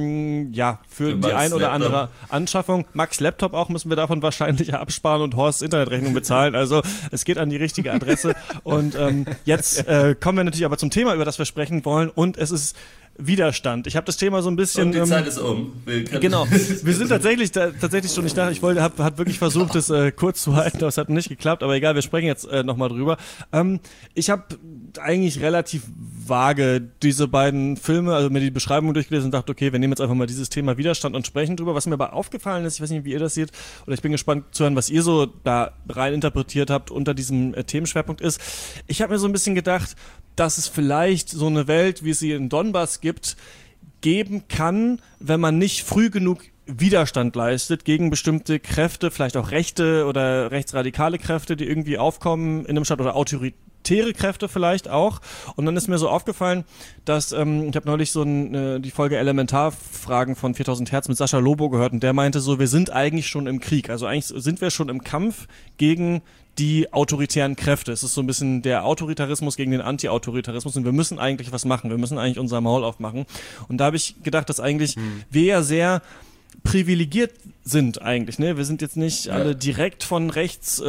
für die ein oder andere Anschaffung. Max Laptop auch müssen wir davon wahrscheinlich absparen und Horsts Internetrechnung bezahlen. Also es geht an die richtige Adresse. Und jetzt kommen wir natürlich aber zum Thema, über das wir sprechen wollen. Und es ist Widerstand. Ich habe das Thema so ein bisschen... Und die Zeit ist um. Genau. Wir sind tatsächlich schon nicht da. Ich habe wirklich versucht, das kurz zu halten, aber es hat nicht geklappt. Aber egal, wir sprechen jetzt nochmal drüber. Ich habe eigentlich relativ vage diese beiden Filme, also mir die Beschreibung durchgelesen und dachte, okay, wir nehmen jetzt einfach mal dieses Thema Widerstand und sprechen drüber. Was mir aber aufgefallen ist, ich weiß nicht, wie ihr das seht, oder ich bin gespannt zu hören, was ihr so da rein interpretiert habt unter diesem Themenschwerpunkt ist. Ich habe mir so ein bisschen gedacht, dass es vielleicht so eine Welt, wie es sie in Donbass gibt, geben kann, wenn man nicht früh genug Widerstand leistet gegen bestimmte Kräfte, vielleicht auch rechte oder rechtsradikale Kräfte, die irgendwie aufkommen in einem Staat oder autoritäre Kräfte vielleicht auch. Und dann ist mir so aufgefallen, dass ich habe neulich so die Folge Elementarfragen von 4000 Hertz mit Sascha Lobo gehört und der meinte so, wir sind eigentlich schon im Krieg. Also eigentlich sind wir schon im Kampf gegen die autoritären Kräfte. Es ist so ein bisschen der Autoritarismus gegen den Anti-Autoritarismus und wir müssen eigentlich was machen. Wir müssen eigentlich unser Maul aufmachen. Und da habe ich gedacht, dass eigentlich wir ja sehr privilegiert sind eigentlich. Ne? Wir sind jetzt nicht alle direkt von rechts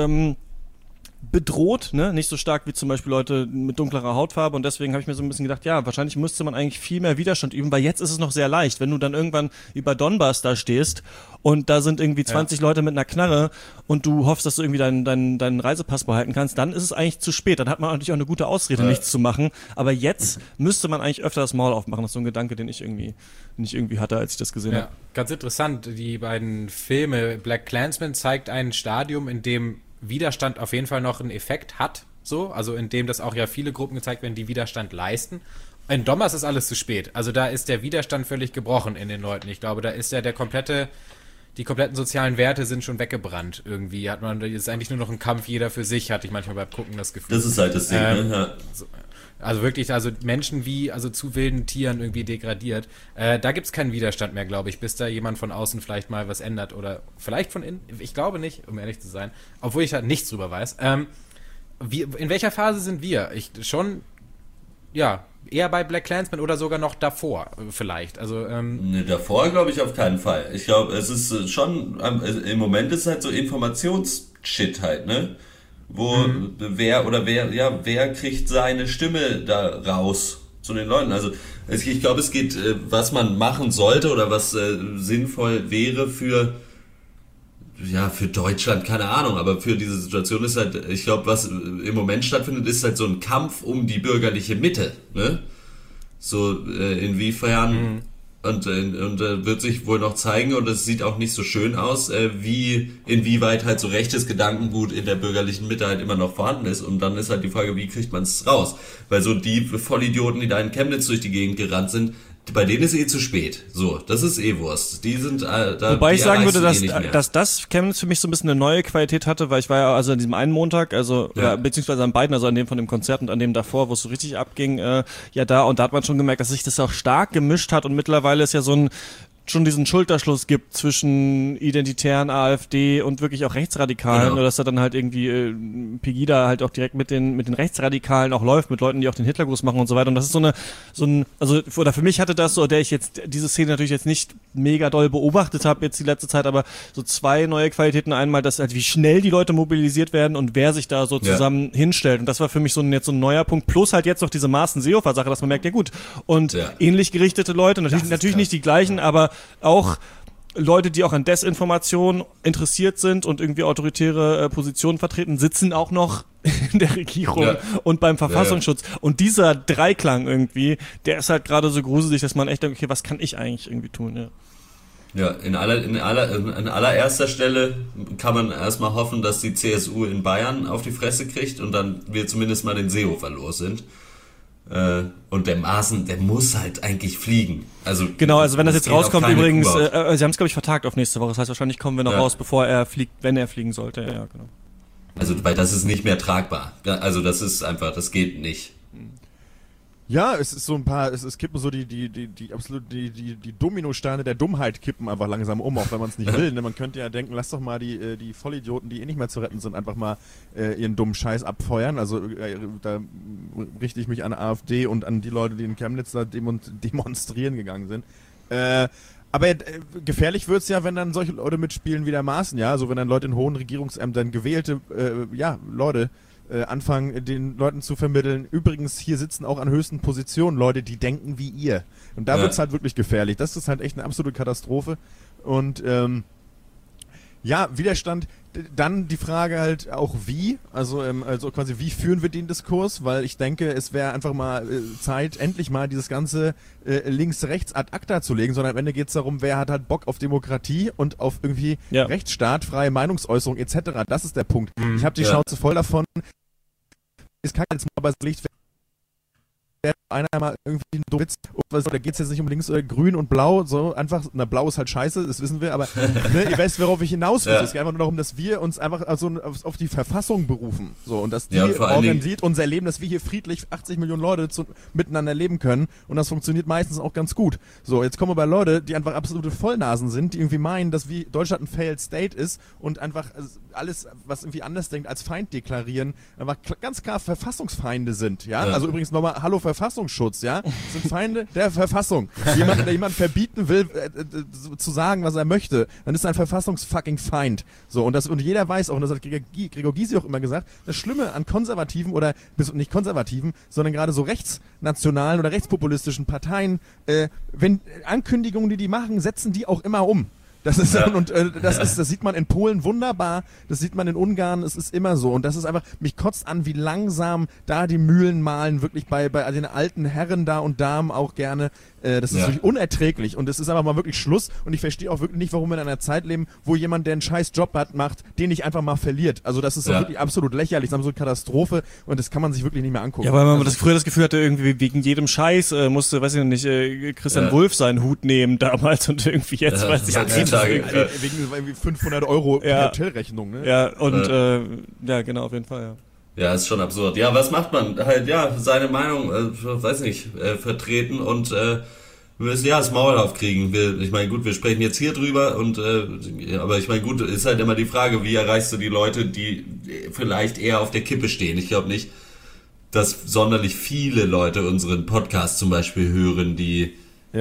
bedroht, ne? Nicht so stark wie zum Beispiel Leute mit dunklerer Hautfarbe und deswegen habe ich mir so ein bisschen gedacht, ja, wahrscheinlich müsste man eigentlich viel mehr Widerstand üben, weil jetzt ist es noch sehr leicht, wenn du dann irgendwann über Donbass da stehst und da sind irgendwie 20 Leute mit einer Knarre und du hoffst, dass du irgendwie deinen Reisepass behalten kannst, dann ist es eigentlich zu spät, dann hat man natürlich auch eine gute Ausrede, nichts zu machen, aber jetzt müsste man eigentlich öfter das Maul aufmachen, das ist so ein Gedanke, den ich irgendwie hatte, als ich das gesehen habe. Ganz interessant, die beiden Filme, Black Klansman zeigt ein Stadium, in dem Widerstand auf jeden Fall noch einen Effekt hat, also in dem das auch ja viele Gruppen gezeigt werden, die Widerstand leisten. In Donbass ist alles zu spät. Also da ist der Widerstand völlig gebrochen in den Leuten. Ich glaube, da ist ja die kompletten sozialen Werte sind schon weggebrannt irgendwie. Das ist eigentlich nur noch ein Kampf, jeder für sich, hatte ich manchmal beim Gucken das Gefühl. Das ist halt das Ding, ne? Ja. Also wirklich, Menschen zu wilden Tieren irgendwie degradiert. Da gibt's keinen Widerstand mehr, glaube ich, bis da jemand von außen vielleicht mal was ändert oder vielleicht von innen. Ich glaube nicht, um ehrlich zu sein, obwohl ich halt nichts drüber weiß. In welcher Phase sind wir? Eher bei Black Klansman oder sogar noch davor vielleicht. Also davor glaube ich auf keinen Fall. Ich glaube, es ist schon, im Moment ist es halt so Informationsshit halt, ne? Wo wer kriegt seine Stimme da raus zu den Leuten. Also ich glaube, es geht, was man machen sollte oder was sinnvoll wäre für Deutschland, keine Ahnung, aber für diese Situation ist halt, ich glaube, was im Moment stattfindet, ist halt so ein Kampf um die bürgerliche Mitte, ne? So inwiefern und wird sich wohl noch zeigen und es sieht auch nicht so schön aus, inwieweit halt so rechtes Gedankengut in der bürgerlichen Mitte halt immer noch vorhanden ist und dann ist halt die Frage, wie kriegt man es raus? Weil so die Vollidioten, die da in Chemnitz durch die Gegend gerannt sind, bei denen ist zu spät. So, das ist Wurst. Die sind da. Wobei ich sagen würde, dass das Chemnitz für mich so ein bisschen eine neue Qualität hatte, weil ich war ja also an diesem einen Montag, beziehungsweise an beiden, also an dem von dem Konzert und an dem davor, wo es so richtig abging, da hat man schon gemerkt, dass sich das auch stark gemischt hat und mittlerweile ist ja schon diesen Schulterschluss gibt zwischen identitären AfD und wirklich auch Rechtsradikalen, oder dass da dann halt irgendwie Pegida halt auch direkt mit den Rechtsradikalen auch läuft, mit Leuten, die auch den Hitlergruß machen und so weiter. Und das ist oder für mich hatte das so, der ich jetzt diese Szene natürlich jetzt nicht mega doll beobachtet habe jetzt die letzte Zeit, aber so zwei neue Qualitäten. Einmal, dass halt wie schnell die Leute mobilisiert werden und wer sich da so zusammen hinstellt. Und das war für mich jetzt so ein neuer Punkt. Plus halt jetzt noch diese Maaßen-Seehofer-Sache, dass man merkt, ja gut. Und ähnlich gerichtete Leute, natürlich nicht die gleichen, aber auch Leute, die auch an Desinformation interessiert sind und irgendwie autoritäre Positionen vertreten, sitzen auch noch in der Regierung und beim Verfassungsschutz. Und dieser Dreiklang irgendwie, der ist halt gerade so gruselig, dass man echt denkt, okay, was kann ich eigentlich irgendwie tun? Ja. Ja, an allererster Stelle kann man erstmal hoffen, dass die CSU in Bayern auf die Fresse kriegt und dann wir zumindest mal den Seehofer los sind. Und der Maaßen, der muss halt eigentlich fliegen. Also genau, also wenn das jetzt rauskommt übrigens, Sie haben es glaube ich vertagt auf nächste Woche, das heißt wahrscheinlich kommen wir noch raus, bevor er fliegt, wenn er fliegen sollte. Ja, genau. Also, weil das ist nicht mehr tragbar. Also das ist einfach, das geht nicht. Ja, es ist so ein paar, es kippen so die Dominosteine der Dummheit kippen einfach langsam um, auch wenn man es nicht will. Ne? Man könnte ja denken, lass doch mal die Vollidioten, die nicht mehr zu retten sind, einfach mal ihren dummen Scheiß abfeuern. Also da richte ich mich an AfD und an die Leute, die in Chemnitz da demonstrieren gegangen sind. Aber gefährlich wird's ja, wenn dann solche Leute mitspielen wie der Maaßen, ja, also wenn dann Leute in hohen Regierungsämtern gewählte, Leute anfangen, den Leuten zu vermitteln, übrigens, hier sitzen auch an höchsten Positionen Leute, die denken wie ihr. Und da wird's halt wirklich gefährlich. Das ist halt echt eine absolute Katastrophe. Und Widerstand, dann die Frage halt auch wie, also quasi wie führen wir den Diskurs, weil ich denke, es wäre einfach mal Zeit, endlich mal dieses ganze links-rechts ad acta zu legen, sondern am Ende geht es darum, wer hat halt Bock auf Demokratie und auf irgendwie Rechtsstaat, freie Meinungsäußerung etc. Das ist der Punkt. Ich habe die Schnauze voll davon. Es kann jetzt mal aber Licht einer mal irgendwie einen dummen Witz, da geht es jetzt nicht um links oder grün und blau, so einfach, blau ist halt scheiße, das wissen wir, aber ihr wisst, worauf ich hinaus will. Es geht einfach nur darum, dass wir uns einfach auf die Verfassung berufen, so, und dass die organisiert unser Leben, dass wir hier friedlich 80 Millionen Leute miteinander leben können, und das funktioniert meistens auch ganz gut. So, jetzt kommen aber Leute, die einfach absolute Vollnasen sind, die irgendwie meinen, dass Deutschland ein Failed State ist und einfach alles, was irgendwie anders denkt, als Feind deklarieren, einfach ganz klar Verfassungsfeinde sind, ja? Also übrigens nochmal, hallo Verfassungsschutz, ja? Das sind Feinde der Verfassung. Jemand, der jemand verbieten will, zu sagen, was er möchte, dann ist er ein Verfassungsfucking Feind. So, und jeder weiß auch, und das hat Gregor Gysi auch immer gesagt, das Schlimme an Konservativen oder nicht Konservativen, sondern gerade so rechtsnationalen oder rechtspopulistischen Parteien, wenn Ankündigungen, die machen, setzen die auch immer um. Das ist das sieht man in Polen wunderbar, das sieht man in Ungarn, es ist immer so, und das ist einfach, mich kotzt an, wie langsam da die Mühlen mahlen, wirklich bei den alten Herren da und Damen auch gerne. Das ist wirklich unerträglich, und es ist einfach mal wirklich Schluss, und ich verstehe auch wirklich nicht, warum wir in einer Zeit leben, wo jemand, der einen scheiß Job macht, den nicht einfach mal verliert. Also das ist so wirklich absolut lächerlich, das ist absolut Katastrophe, und das kann man sich wirklich nicht mehr angucken. Ja, weil man früher das Gefühl hatte, irgendwie wegen jedem Scheiß musste, weiß ich nicht, Christian Wulff seinen Hut nehmen damals, und irgendwie jetzt, weiß ich nicht. Wegen irgendwie 500 Euro Hotelrechnung, ne? Ja, und genau, auf jeden Fall, ja. Ja, ist schon absurd. Ja, was macht man? Halt, seine Meinung, weiß nicht, vertreten und wir müssen das Maul aufkriegen. Ich meine, gut, wir sprechen jetzt hier drüber aber ich meine, gut, ist halt immer die Frage, wie erreichst du die Leute, die vielleicht eher auf der Kippe stehen. Ich glaube nicht, dass sonderlich viele Leute unseren Podcast zum Beispiel hören, die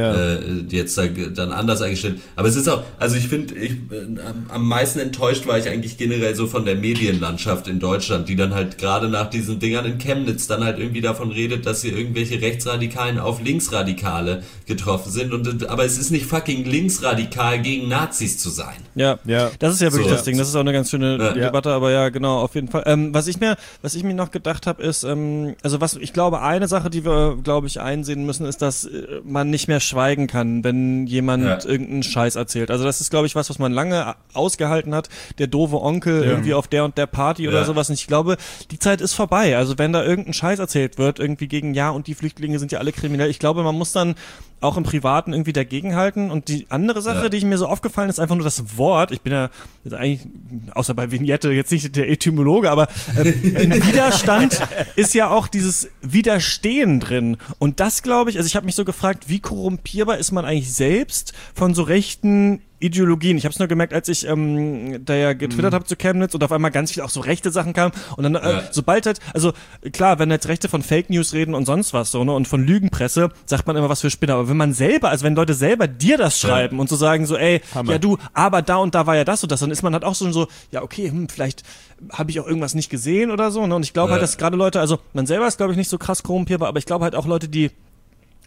jetzt dann anders eingestellt. Aber es ist auch, also ich finde, am meisten enttäuscht war ich eigentlich generell so von der Medienlandschaft in Deutschland, die dann halt gerade nach diesen Dingern in Chemnitz dann halt irgendwie davon redet, dass hier irgendwelche Rechtsradikalen auf Linksradikale getroffen sind, aber es ist nicht fucking linksradikal gegen Nazis zu sein. Ja, das ist ja wirklich das Ding, das ist auch eine ganz schöne Debatte, aber ja, genau, auf jeden Fall. Was ich mir noch gedacht habe, ist, ich glaube, eine Sache, die wir, glaube ich, einsehen müssen, ist, dass man nicht mehr schweigen kann, wenn jemand irgendeinen Scheiß erzählt. Also das ist, glaube ich, was man lange ausgehalten hat, der doofe Onkel irgendwie auf der und der Party oder sowas. Und ich glaube, die Zeit ist vorbei. Also wenn da irgendein Scheiß erzählt wird, irgendwie gegen und die Flüchtlinge sind ja alle kriminell, ich glaube, man muss dann auch im Privaten irgendwie dagegenhalten. Und die andere Sache, die mir so aufgefallen ist, einfach nur das Wort. Ich bin ja jetzt eigentlich, außer bei Vignette, jetzt nicht der Etymologe, aber in Widerstand ist ja auch dieses Widerstehen drin. Und das, glaube ich, also ich habe mich so gefragt, wie korrumpierbar ist man eigentlich selbst von so rechten Ideologien. Ich habe es nur gemerkt, als ich da ja getwittert habe zu Chemnitz und auf einmal ganz viel auch so rechte Sachen kamen und dann sobald halt, also klar, wenn jetzt Rechte von Fake News reden und sonst was so, ne, und von Lügenpresse, sagt man immer was für Spinner, aber wenn man selber, also wenn Leute selber dir das schreiben und so sagen so, ey, Hammer. Ja du, aber da und da war ja das und das, dann ist man halt auch so, ja okay, vielleicht habe ich auch irgendwas nicht gesehen oder so, ne, und ich glaube halt, dass gerade Leute, also man selber ist glaube ich nicht so krass korrumpierbar, aber ich glaube halt auch Leute, die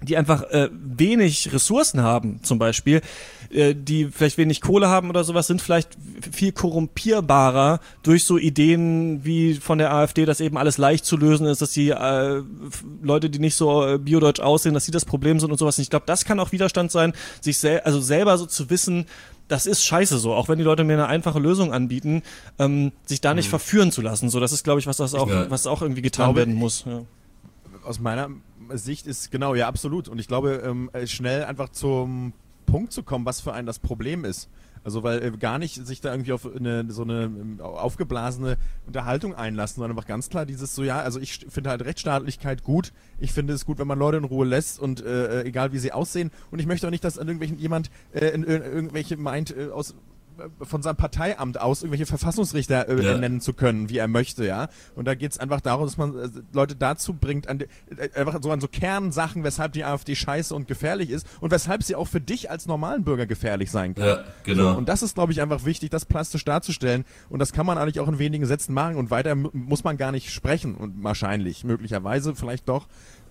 die einfach wenig Ressourcen haben, zum Beispiel, die vielleicht wenig Kohle haben oder sowas, sind vielleicht viel korrumpierbarer durch so Ideen wie von der AfD, dass eben alles leicht zu lösen ist, dass die Leute, die nicht so biodeutsch aussehen, dass sie das Problem sind und sowas. Und ich glaube, das kann auch Widerstand sein, sich selber so zu wissen, das ist scheiße so, auch wenn die Leute mir eine einfache Lösung anbieten, sich da nicht verführen zu lassen. So, das ist, glaube ich, was auch irgendwie getan werden muss. Ja. Aus meiner Sicht ist, genau, ja, absolut. Und ich glaube, schnell einfach zum Punkt zu kommen, was für einen das Problem ist. Also, weil gar nicht sich da irgendwie auf so eine aufgeblasene Unterhaltung einlassen, sondern einfach ganz klar dieses so, ja, also ich finde halt Rechtsstaatlichkeit gut. Ich finde es gut, wenn man Leute in Ruhe lässt und egal wie sie aussehen. Und ich möchte auch nicht, dass jemand irgendwelche meint, von seinem Parteiamt aus irgendwelche Verfassungsrichter nennen zu können, wie er möchte, ja. Und da geht's einfach darum, dass man Leute dazu bringt, einfach so an so Kernsachen, weshalb die AfD scheiße und gefährlich ist und weshalb sie auch für dich als normalen Bürger gefährlich sein kann. Ja, genau. So, und das ist, glaube ich, einfach wichtig, das plastisch darzustellen. Und das kann man eigentlich auch in wenigen Sätzen machen. Und weiter muss man gar nicht sprechen. Und möglicherweise, vielleicht doch.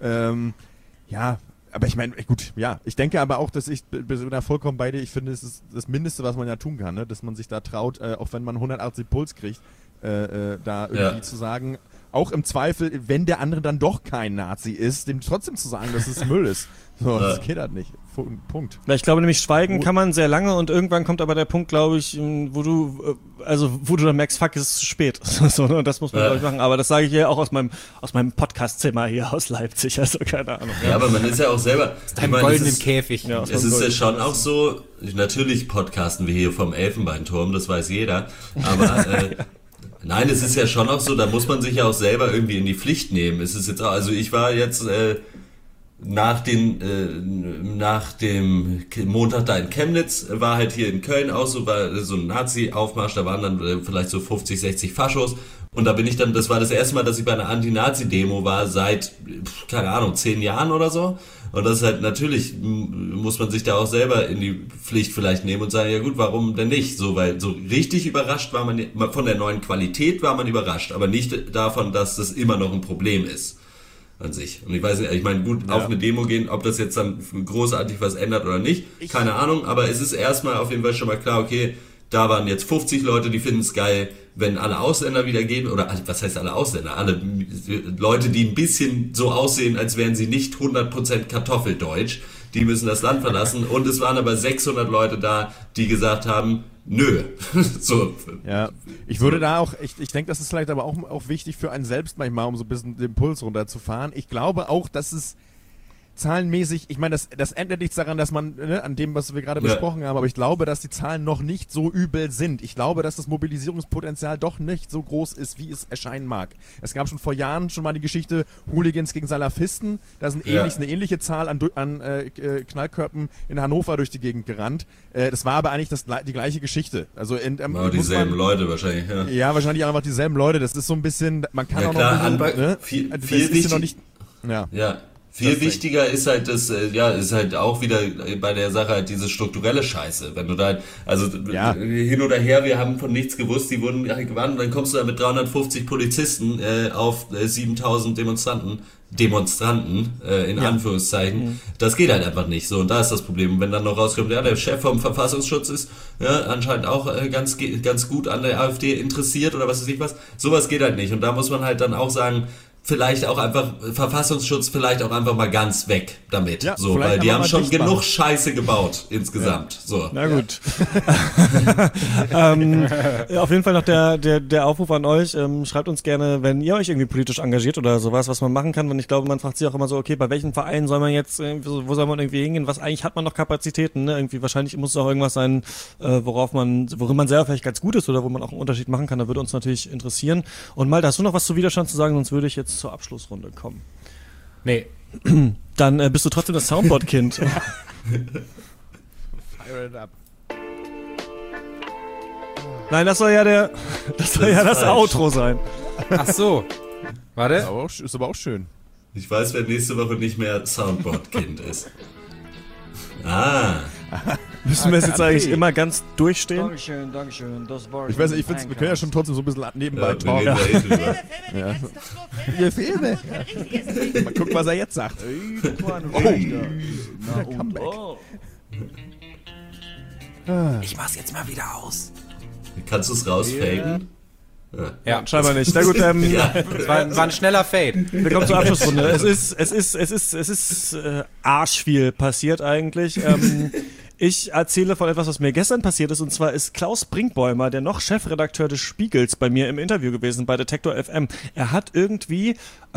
Ja, aber ich meine, gut, ja, ich denke aber auch, dass ich bin da vollkommen bei dir. Ich finde, es ist das Mindeste, was man ja tun kann, ne? Dass man sich da traut, auch wenn man 180 Puls kriegt, da irgendwie zu sagen, auch im Zweifel, wenn der andere dann doch kein Nazi ist, dem trotzdem zu sagen, dass es Müll ist. So, das geht halt nicht. Punkt. Ich glaube nämlich, schweigen kann man sehr lange und irgendwann kommt aber der Punkt, glaube ich, wo du dann merkst, fuck, es ist zu spät. So, und das muss man, glaube ich, machen. Aber das sage ich ja auch aus meinem Podcast-Zimmer hier aus Leipzig, also keine Ahnung. Ja, aber man ist ja auch selber... Aus deinem goldenen Käfig. Ja, es ist ja schon auch so, natürlich podcasten wir hier vom Elfenbeinturm, das weiß jeder, aber... Nein, es ist ja schon auch so, da muss man sich ja auch selber irgendwie in die Pflicht nehmen. Es ist jetzt auch, also ich war jetzt nach dem Montag da in Chemnitz, war halt hier in Köln auch so, war so ein Nazi-Aufmarsch, da waren dann vielleicht so 50, 60 Faschos und da bin ich dann, das war das erste Mal, dass ich bei einer Anti-Nazi-Demo war seit, keine Ahnung, 10 Jahren oder so. Und das ist halt, natürlich muss man sich da auch selber in die Pflicht vielleicht nehmen und sagen, ja gut, warum denn nicht? So, weil so richtig überrascht war man, von der neuen Qualität war man überrascht, aber nicht davon, dass das immer noch ein Problem ist an sich. Und ich weiß nicht, ich meine, gut, auf eine Demo gehen, ob das jetzt dann großartig was ändert oder nicht, keine Ahnung, aber es ist erstmal auf jeden Fall schon mal klar, okay, da waren jetzt 50 Leute, die finden es geil, wenn alle Ausländer wieder gehen, oder was heißt alle Ausländer? Alle Leute, die ein bisschen so aussehen, als wären sie nicht 100% Kartoffeldeutsch, die müssen das Land verlassen. Und es waren aber 600 Leute da, die gesagt haben, nö. So. Ja, ich würde da auch, ich denke, das ist vielleicht aber auch wichtig für einen selbst manchmal, um so ein bisschen den Puls runterzufahren. Ich glaube auch, dass es zahlenmäßig, ich meine, das ändert nichts daran, dass man, an dem, was wir gerade besprochen haben, aber ich glaube, dass die Zahlen noch nicht so übel sind. Ich glaube, dass das Mobilisierungspotenzial doch nicht so groß ist, wie es erscheinen mag. Es gab schon vor Jahren schon mal die Geschichte Hooligans gegen Salafisten. Da sind eine ähnliche Zahl an Knallkörpern in Hannover durch die Gegend gerannt. Das war aber eigentlich die gleiche Geschichte. Also dieselben Leute wahrscheinlich, ja. Ja, wahrscheinlich auch einfach dieselben Leute. Das ist so ein bisschen, man kann auch klar, noch viel wichtig. Ja. Viel wichtiger ist halt ist halt auch wieder bei der Sache halt diese strukturelle Scheiße. Wenn du da, hin oder her, wir haben von nichts gewusst, die wurden gewarnt, dann kommst du da mit 350 Polizisten auf 7000 Demonstranten, in Anführungszeichen. Das geht halt einfach nicht so. Und da ist das Problem. Und wenn dann noch rauskommt, der Chef vom Verfassungsschutz ist anscheinend auch ganz gut an der AfD interessiert oder was weiß ich was. Sowas geht halt nicht. Und da muss man halt dann auch sagen, vielleicht auch einfach Verfassungsschutz, vielleicht auch einfach mal ganz weg damit. Ja, so, weil die haben schon genug Scheiße gebaut insgesamt. Ja. So. Na gut. Auf jeden Fall noch der Aufruf an euch. Schreibt uns gerne, wenn ihr euch irgendwie politisch engagiert oder sowas, was man machen kann. Und ich glaube, man fragt sich auch immer so, okay, bei welchen Vereinen soll man jetzt, wo soll man irgendwie hingehen? Was eigentlich hat man noch Kapazitäten? Ne? Irgendwie wahrscheinlich muss es auch irgendwas sein, worin man selber vielleicht ganz gut ist oder wo man auch einen Unterschied machen kann. Da würde uns natürlich interessieren. Und Malte, hast du noch was zu Widerstand zu sagen? Sonst würde ich jetzt zur Abschlussrunde kommen. Nee. Dann bist du trotzdem das Soundboard-Kind. Fire it up. Nein, das soll ja das Outro sein. Ach so. Warte. Ist aber auch schön. Ich weiß, wer nächste Woche nicht mehr Soundboard-Kind ist. Ah. Müssen wir es jetzt eigentlich immer ganz durchstehen? Dankeschön. Das war Ich weiß nicht, wir können ja schon trotzdem so ein bisschen nebenbei wir talken. reden da drüber. Ja. Ihr Filme. Mal gucken, was er jetzt sagt. Comeback. Ich mach's jetzt mal wieder aus. Kannst du es rausfaden? Ja, Scheinbar nicht. Na gut, Ja. das war ein schneller Fade. wir kommen zur Abschlussrunde. Es ist arsch viel passiert eigentlich. Ich erzähle von etwas, was mir gestern passiert ist, und zwar ist Klaus Brinkbäumer, der noch Chefredakteur des Spiegels, bei mir im Interview gewesen bei Detektor FM. Er hat irgendwie,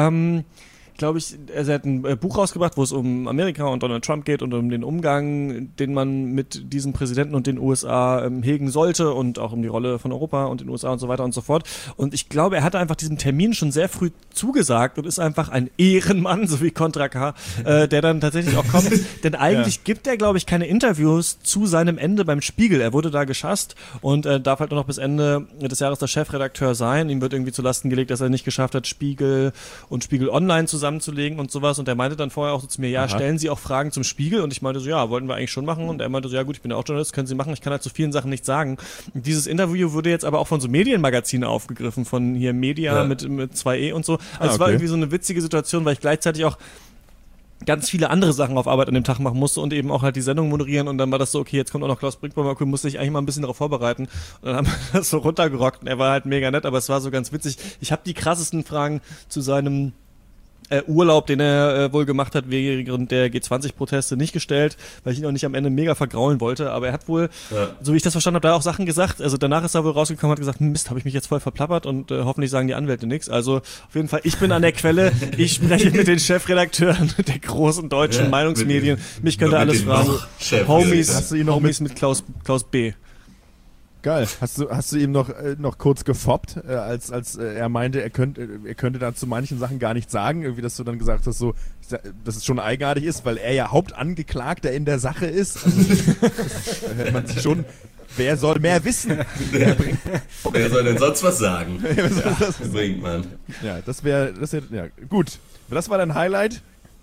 glaube ich, er hat ein Buch rausgebracht, wo es um Amerika und Donald Trump geht und um den Umgang, den man mit diesem Präsidenten und den USA hegen sollte und auch um die Rolle von Europa und den USA und so weiter und so fort. Und ich glaube, er hatte einfach diesem Termin schon sehr früh zugesagt und ist einfach ein Ehrenmann, so wie Contra K, der dann tatsächlich auch kommt. Denn eigentlich gibt er, glaube ich, keine Interviews zu seinem Ende beim Spiegel. Er wurde da geschasst und darf halt nur noch bis Ende des Jahres der Chefredakteur sein. Ihm wird irgendwie zu Lasten gelegt, dass er nicht geschafft hat, Spiegel und Spiegel Online zusammenzulegen und sowas, und er meinte dann vorher auch so zu mir, ja, stellen Sie auch Fragen zum Spiegel, und ich meinte so, ja, wollten wir eigentlich schon machen, und er meinte so, ja gut, ich bin ja auch Journalist, können Sie machen, ich kann halt zu vielen Sachen nichts sagen. Und dieses Interview wurde jetzt aber auch von so Medienmagazinen aufgegriffen, von hier Media mit 2E und so, also es war irgendwie so eine witzige Situation, weil ich gleichzeitig auch ganz viele andere Sachen auf Arbeit an dem Tag machen musste und eben auch halt die Sendung moderieren, und dann war das so, okay, jetzt kommt auch noch Klaus Brinkbäumer, okay, musste ich eigentlich mal ein bisschen darauf vorbereiten, und dann haben wir das so runtergerockt, und er war halt mega nett, aber es war so ganz witzig. Ich habe die krassesten Fragen zu seinem Urlaub, den er wohl gemacht hat während der G20-Proteste, nicht gestellt, weil ich ihn auch nicht am Ende mega vergraulen wollte, aber er hat wohl, so wie ich das verstanden habe, da auch Sachen gesagt, also danach ist er wohl rausgekommen und hat gesagt, Mist, habe ich mich jetzt voll verplappert, und hoffentlich sagen die Anwälte nichts, also auf jeden Fall, ich bin an der Quelle, ich spreche mit den Chefredakteuren der großen deutschen Meinungsmedien, mich könnte alles fragen, Homies mit Klaus B. Geil. Hast du ihm noch kurz gefoppt, als er meinte, er könnte da zu manchen Sachen gar nichts sagen, irgendwie, dass du dann gesagt hast, so, dass es schon eigenartig ist, weil er ja Hauptangeklagter in der Sache ist. Also, das man sich schon, wer soll mehr wissen? Wer soll denn sonst was sagen? Brinkmann. Ja, das wäre, ja, gut. Das war dein Highlight.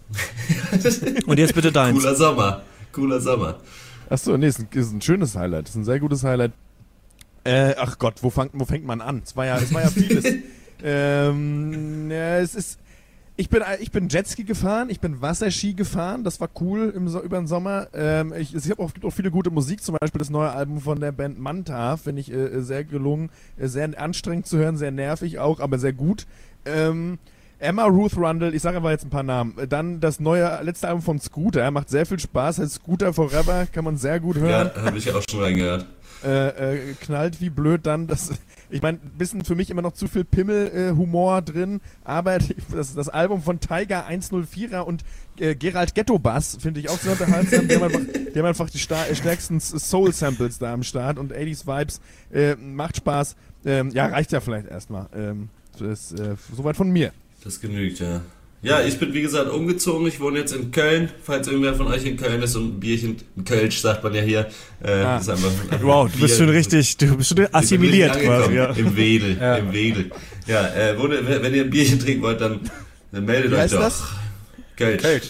Und jetzt bitte deins. Cooler Sommer. Achso, nee, ist ein schönes Highlight. Das ist ein sehr gutes Highlight. Ach Gott, wo fängt man an? Es war ja vieles. Ich bin Jetski gefahren, ich bin Wasserski gefahren, das war cool über den Sommer. Es gibt auch viele gute Musik, zum Beispiel das neue Album von der Band Manta, finde ich sehr gelungen, sehr anstrengend zu hören, sehr nervig auch, aber sehr gut. Emma Ruth Rundle, ich sage aber jetzt ein paar Namen. Dann das letzte Album von Scooter, macht sehr viel Spaß, heißt Scooter Forever, kann man sehr gut hören. Ja, habe ich auch schon reingehört. Knallt wie blöd dann, ich meine, ein bisschen für mich immer noch zu viel Pimmel-Humor drin, aber das Album von Tiger 104er und Gerald Ghetto Bass finde ich auch sehr unterhaltsam. Die haben einfach die stärksten Soul-Samples da am Start und 80s Vibes, macht Spaß. Ja, reicht ja vielleicht erstmal. Soweit von mir. Das genügt, ja. Ja, ich bin wie gesagt umgezogen. Ich wohne jetzt in Köln. Falls irgendwer von euch in Köln ist und ein Bierchen, ein Kölsch sagt man ja hier. Das ist einfach wow, du bist schon assimiliert quasi. Ja. Im Wedel. Ja, wenn ihr ein Bierchen trinken wollt, dann meldet euch doch. Das? Kölsch.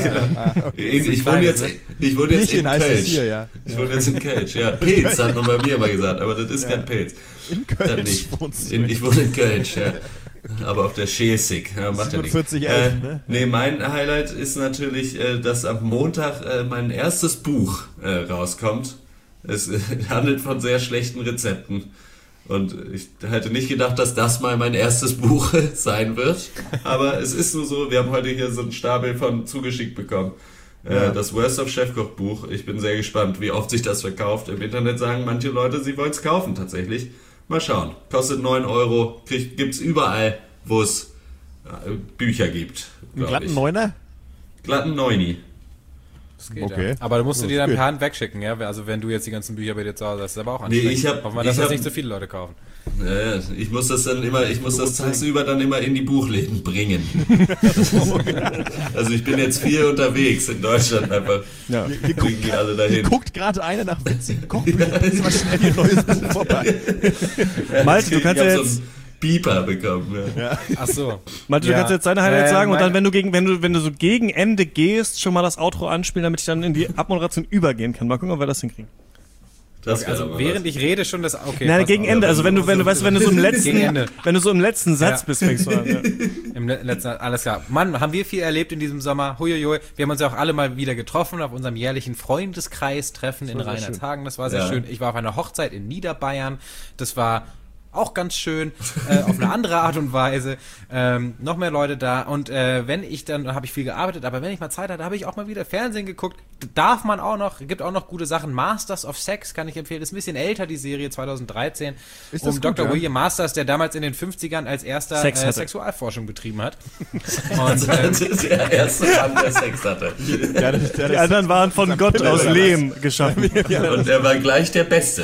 Ich wohne jetzt in Kölsch. Hier, ja. Ich wohne jetzt in Kölsch, ja. Pilz hat man bei mir mal gesagt, aber das ist kein Pilz. In Kölsch wohnst du. Ich wohne in Kölsch, ja. Aber auf der Schäßig. Ja, macht ja 40 ne? Nee, mein Highlight ist natürlich, dass am Montag mein erstes Buch rauskommt. Es handelt von sehr schlechten Rezepten. Und ich hätte nicht gedacht, dass das mal mein erstes Buch sein wird. Aber es ist nur so, wir haben heute hier so einen Stapel von zugeschickt bekommen. Das Worst of Chefkoch Buch. Ich bin sehr gespannt, wie oft sich das verkauft. Im Internet sagen manche Leute, sie wollen es kaufen tatsächlich. Mal schauen. Kostet 9 €. Gibt's überall, wo es Bücher gibt. Einen glatten Neuner? Glatten Neuni. Das geht, okay. Ja. Aber da musst du die dann per Hand wegschicken, ja? Also wenn du jetzt die ganzen Bücher bei dir zu Hause hast, ist aber auch anstrengend. Hoffen wir, dass das nicht so viele Leute kaufen. Ja, ich muss das tagsüber dann immer in die Buchläden bringen. Also ich bin jetzt viel unterwegs in Deutschland einfach. Ja. Bringen die alle dahin. Guckt gerade einer nach witzigen Kochbüchern, ist mal schnell ein neues Buch vorbei. Malte, du kannst ja jetzt... Pieper bekommen. Ja. Ach so. Malte, du kannst jetzt deine Highlights sagen und dann, wenn du so gegen Ende gehst, schon mal das Outro anspielen, damit ich dann in die Abmoderation übergehen kann. Mal gucken, ob wir das hinkriegen. Das Also während ich rede schon das. Okay. Nein, gegen Ende. Also wenn du so im letzten Satz Ja. bist, fängst du an. Ja. Im letzten, alles klar. Mann, haben wir viel erlebt in diesem Sommer. Huiuiui. Wir haben uns ja auch alle mal wieder getroffen auf unserem jährlichen Freundeskreis-Treffen in Rheinershagen. Das war sehr schön. Ich war auf einer Hochzeit in Niederbayern. Das war auch ganz schön, auf eine andere Art und Weise. Noch mehr Leute da. Und wenn ich dann, habe ich viel gearbeitet, aber wenn ich mal Zeit hatte, habe ich auch mal wieder Fernsehen geguckt. Darf man auch noch, gibt auch noch gute Sachen. Masters of Sex kann ich empfehlen. Ist ein bisschen älter, die Serie, 2013. Ist das um gut, Dr. ja? William Masters, der damals in den 50ern als erster Sex hatte. Sexualforschung betrieben hat. Das ist der erste Mann, der Sex hatte. Die anderen waren von Gott aus Lehm geschaffen. Und er war gleich der Beste.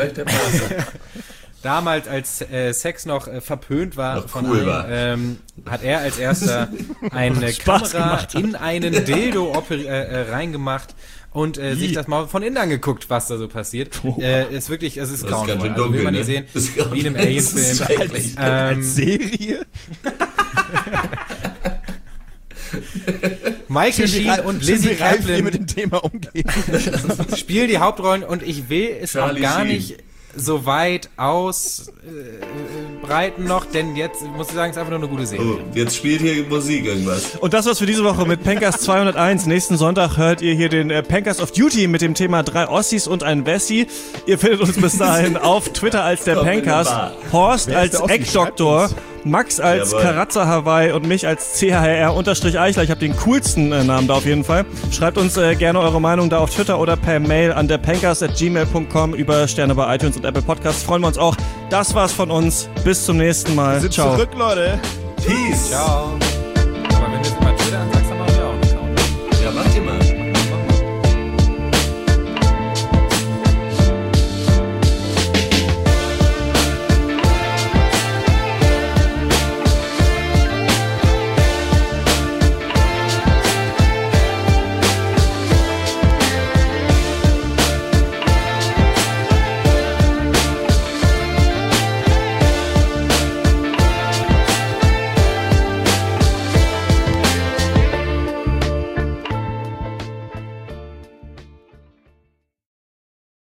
Damals, als Sex noch verpönt war, Noch cool war. hat er als erster eine Spaß Kamera gemacht hat. in einen Dildo reingemacht und sich das mal von innen angeguckt, was da so passiert. Ist wirklich, es ist Das ist ganz grauenvoll. schön Also will dunkel, man ne? nicht sehen, Das ist grau- wie in einem Das ist Alien-Film. schrecklich. Als Serie? Michael Sheen und Lizzie wie mit Kaplan dem Thema umgehen. spielen die Hauptrollen und ich will es Charlie auch gar Sheen. nicht so weit ausbreiten noch, denn jetzt muss ich sagen, es ist einfach nur eine gute Serie. Oh, jetzt spielt hier Musik irgendwas. Und das war's für diese Woche mit Pankers 201. Nächsten Sonntag hört ihr hier den Pankers of Duty mit dem Thema 3 Ossis und ein Wessi. Ihr findet uns bis dahin auf Twitter als der Komm in Pankers, die Bar. Horst Wer ist als der Ossi? Eckdoktor, Schreibt Max als Jawohl. Karatza Hawaii und mich als CHR-Eichler. Ich habe den coolsten Namen da auf jeden Fall. Schreibt uns gerne eure Meinung da auf Twitter oder per Mail an derpankers@gmail.com über Sterne bei iTunes und Apple Podcasts. Freuen wir uns auch. Das war's von uns. Bis zum nächsten Mal. Sind Ciao. zurück, Leute. Peace. Ciao.